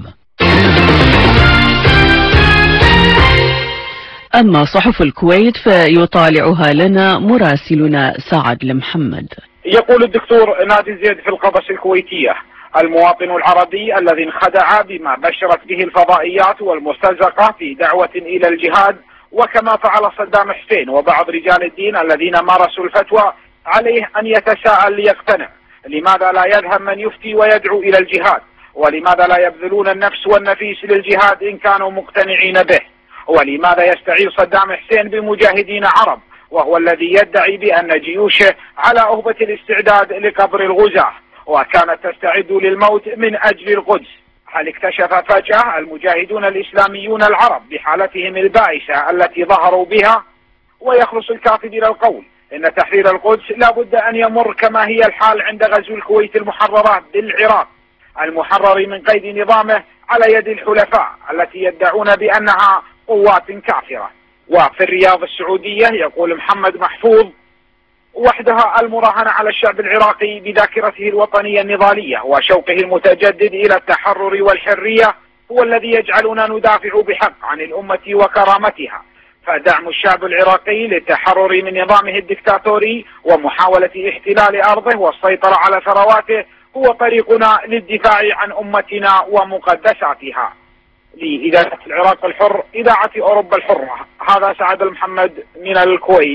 أما صحف الكويت فيطالعها لنا مراسلنا سعد المحمد. يقول الدكتور نادي زيد في القبس الكويتية: المواطن العربي الذي انخدع بما بشرت به الفضائيات والمرتزقة في دعوة إلى الجهاد، وكما فعل صدام حسين وبعض رجال الدين الذين مارسوا الفتوى، عليه أن يتساءل ليقتنع: لماذا لا يذهب من يفتي ويدعو إلى الجهاد؟ ولماذا لا يبذلون النفس والنفيس للجهاد إن كانوا مقتنعين به؟ ولماذا يستعير صدام حسين بمجاهدين عرب وهو الذي يدعي بأن جيوشه على أهبة الاستعداد لقبر الغزاة وكانت تستعد للموت من أجل القدس؟ هل اكتشف فجأة المجاهدون الإسلاميون العرب بحالتهم البائسة التي ظهروا بها؟ ويخلص الكاتب إلى القول إن تحرير القدس لا بد أن يمر كما هي الحال عند غزو الكويت المحررة بالعراق، المحرر من قيد نظامه على يد الحلفاء التي يدعون بأنها قوات كافرة. وفي الرياض السعودية يقول محمد محفوظ: وحدها المراهنة على الشعب العراقي بذاكرته الوطنية النضالية وشوقه المتجدد إلى التحرر والحرية هو الذي يجعلنا ندافع بحق عن الأمة وكرامتها، فدعم الشعب العراقي للتحرر من نظامه الدكتاتوري ومحاولة احتلال أرضه والسيطرة على ثرواته هو طريقنا للدفاع عن أمتنا ومقدساتها. لإذاعة العراق الحر، إذاعة أوروبا الحرة، هذا سعد المحمد من الكويت.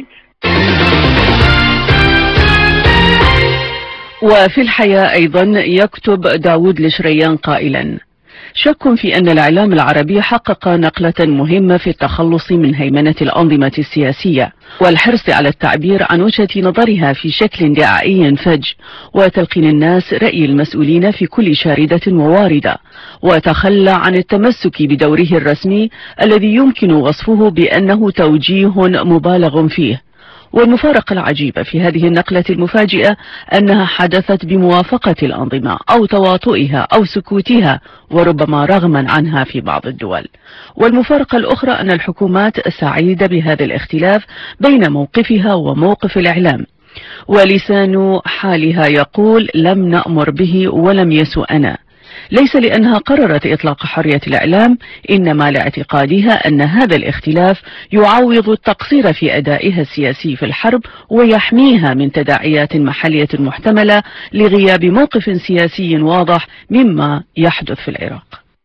وفي الحياة أيضا يكتب داود الشريان قائلا: شك في أن الإعلام العربي حقق نقلة مهمة في التخلص من هيمنة الأنظمة السياسية والحرص على التعبير عن وجهة نظرها في شكل دعائي فج، وتلقين الناس رأي المسؤولين في كل شاردة وواردة، وتخلى عن التمسك بدوره الرسمي الذي يمكن وصفه بأنه توجيه مبالغ فيه. والمفارقة العجيبة في هذه النقلة المفاجئة أنها حدثت بموافقة الأنظمة أو تواطؤها أو سكوتها، وربما رغما عنها في بعض الدول. والمفارقة الأخرى أن الحكومات سعيدة بهذا الاختلاف بين موقفها وموقف الإعلام، ولسان حالها يقول: لم نأمر به ولم يسؤنا، ليس لأنها قررت إطلاق حرية الإعلام، إنما لاعتقادها أن هذا الاختلاف يعوض التقصير في أدائها السياسي في الحرب ويحميها من تداعيات محلية محتملة لغياب موقف سياسي واضح مما يحدث في العراق.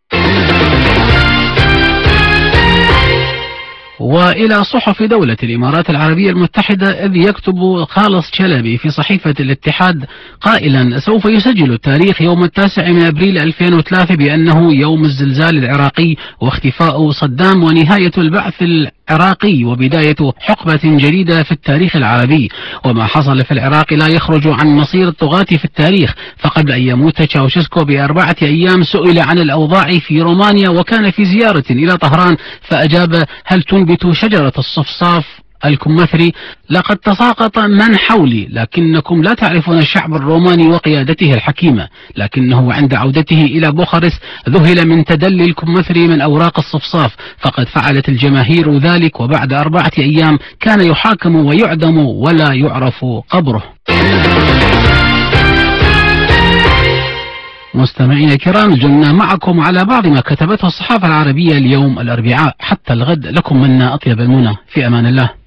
وإلى صحف دولة الإمارات العربية المتحدة، إذ يكتب خالص شلبي في صحيفة الاتحاد قائلا: سوف يسجل التاريخ يوم 9 أبريل 2003 بأنه يوم الزلزال العراقي واختفاء صدام ونهاية البعث عراقي وبداية حقبة جديدة في التاريخ العربي. وما حصل في العراق لا يخرج عن مصير الطغاة في التاريخ. فقبل أن يموت تشاوشسكو ب4 أيام سئل عن الأوضاع في رومانيا وكان في زيارة إلى طهران، فأجاب: هل تنبت شجرة الصفصاف الكمثري؟ لقد تساقط من حولي، لكنكم لا تعرفون الشعب الروماني وقيادته الحكيمة. لكنه عند عودته إلى بوخارست ذهل من تدلي الكمثري من أوراق الصفصاف، فقد فعلت الجماهير ذلك، وبعد 4 أيام كان يحاكم ويعدم ولا يعرف قبره. مستمعينا الكرام، جلنا معكم على بعض ما كتبته الصحافة العربية اليوم الأربعاء. حتى الغد لكم منا أطيب المنى، في أمان الله.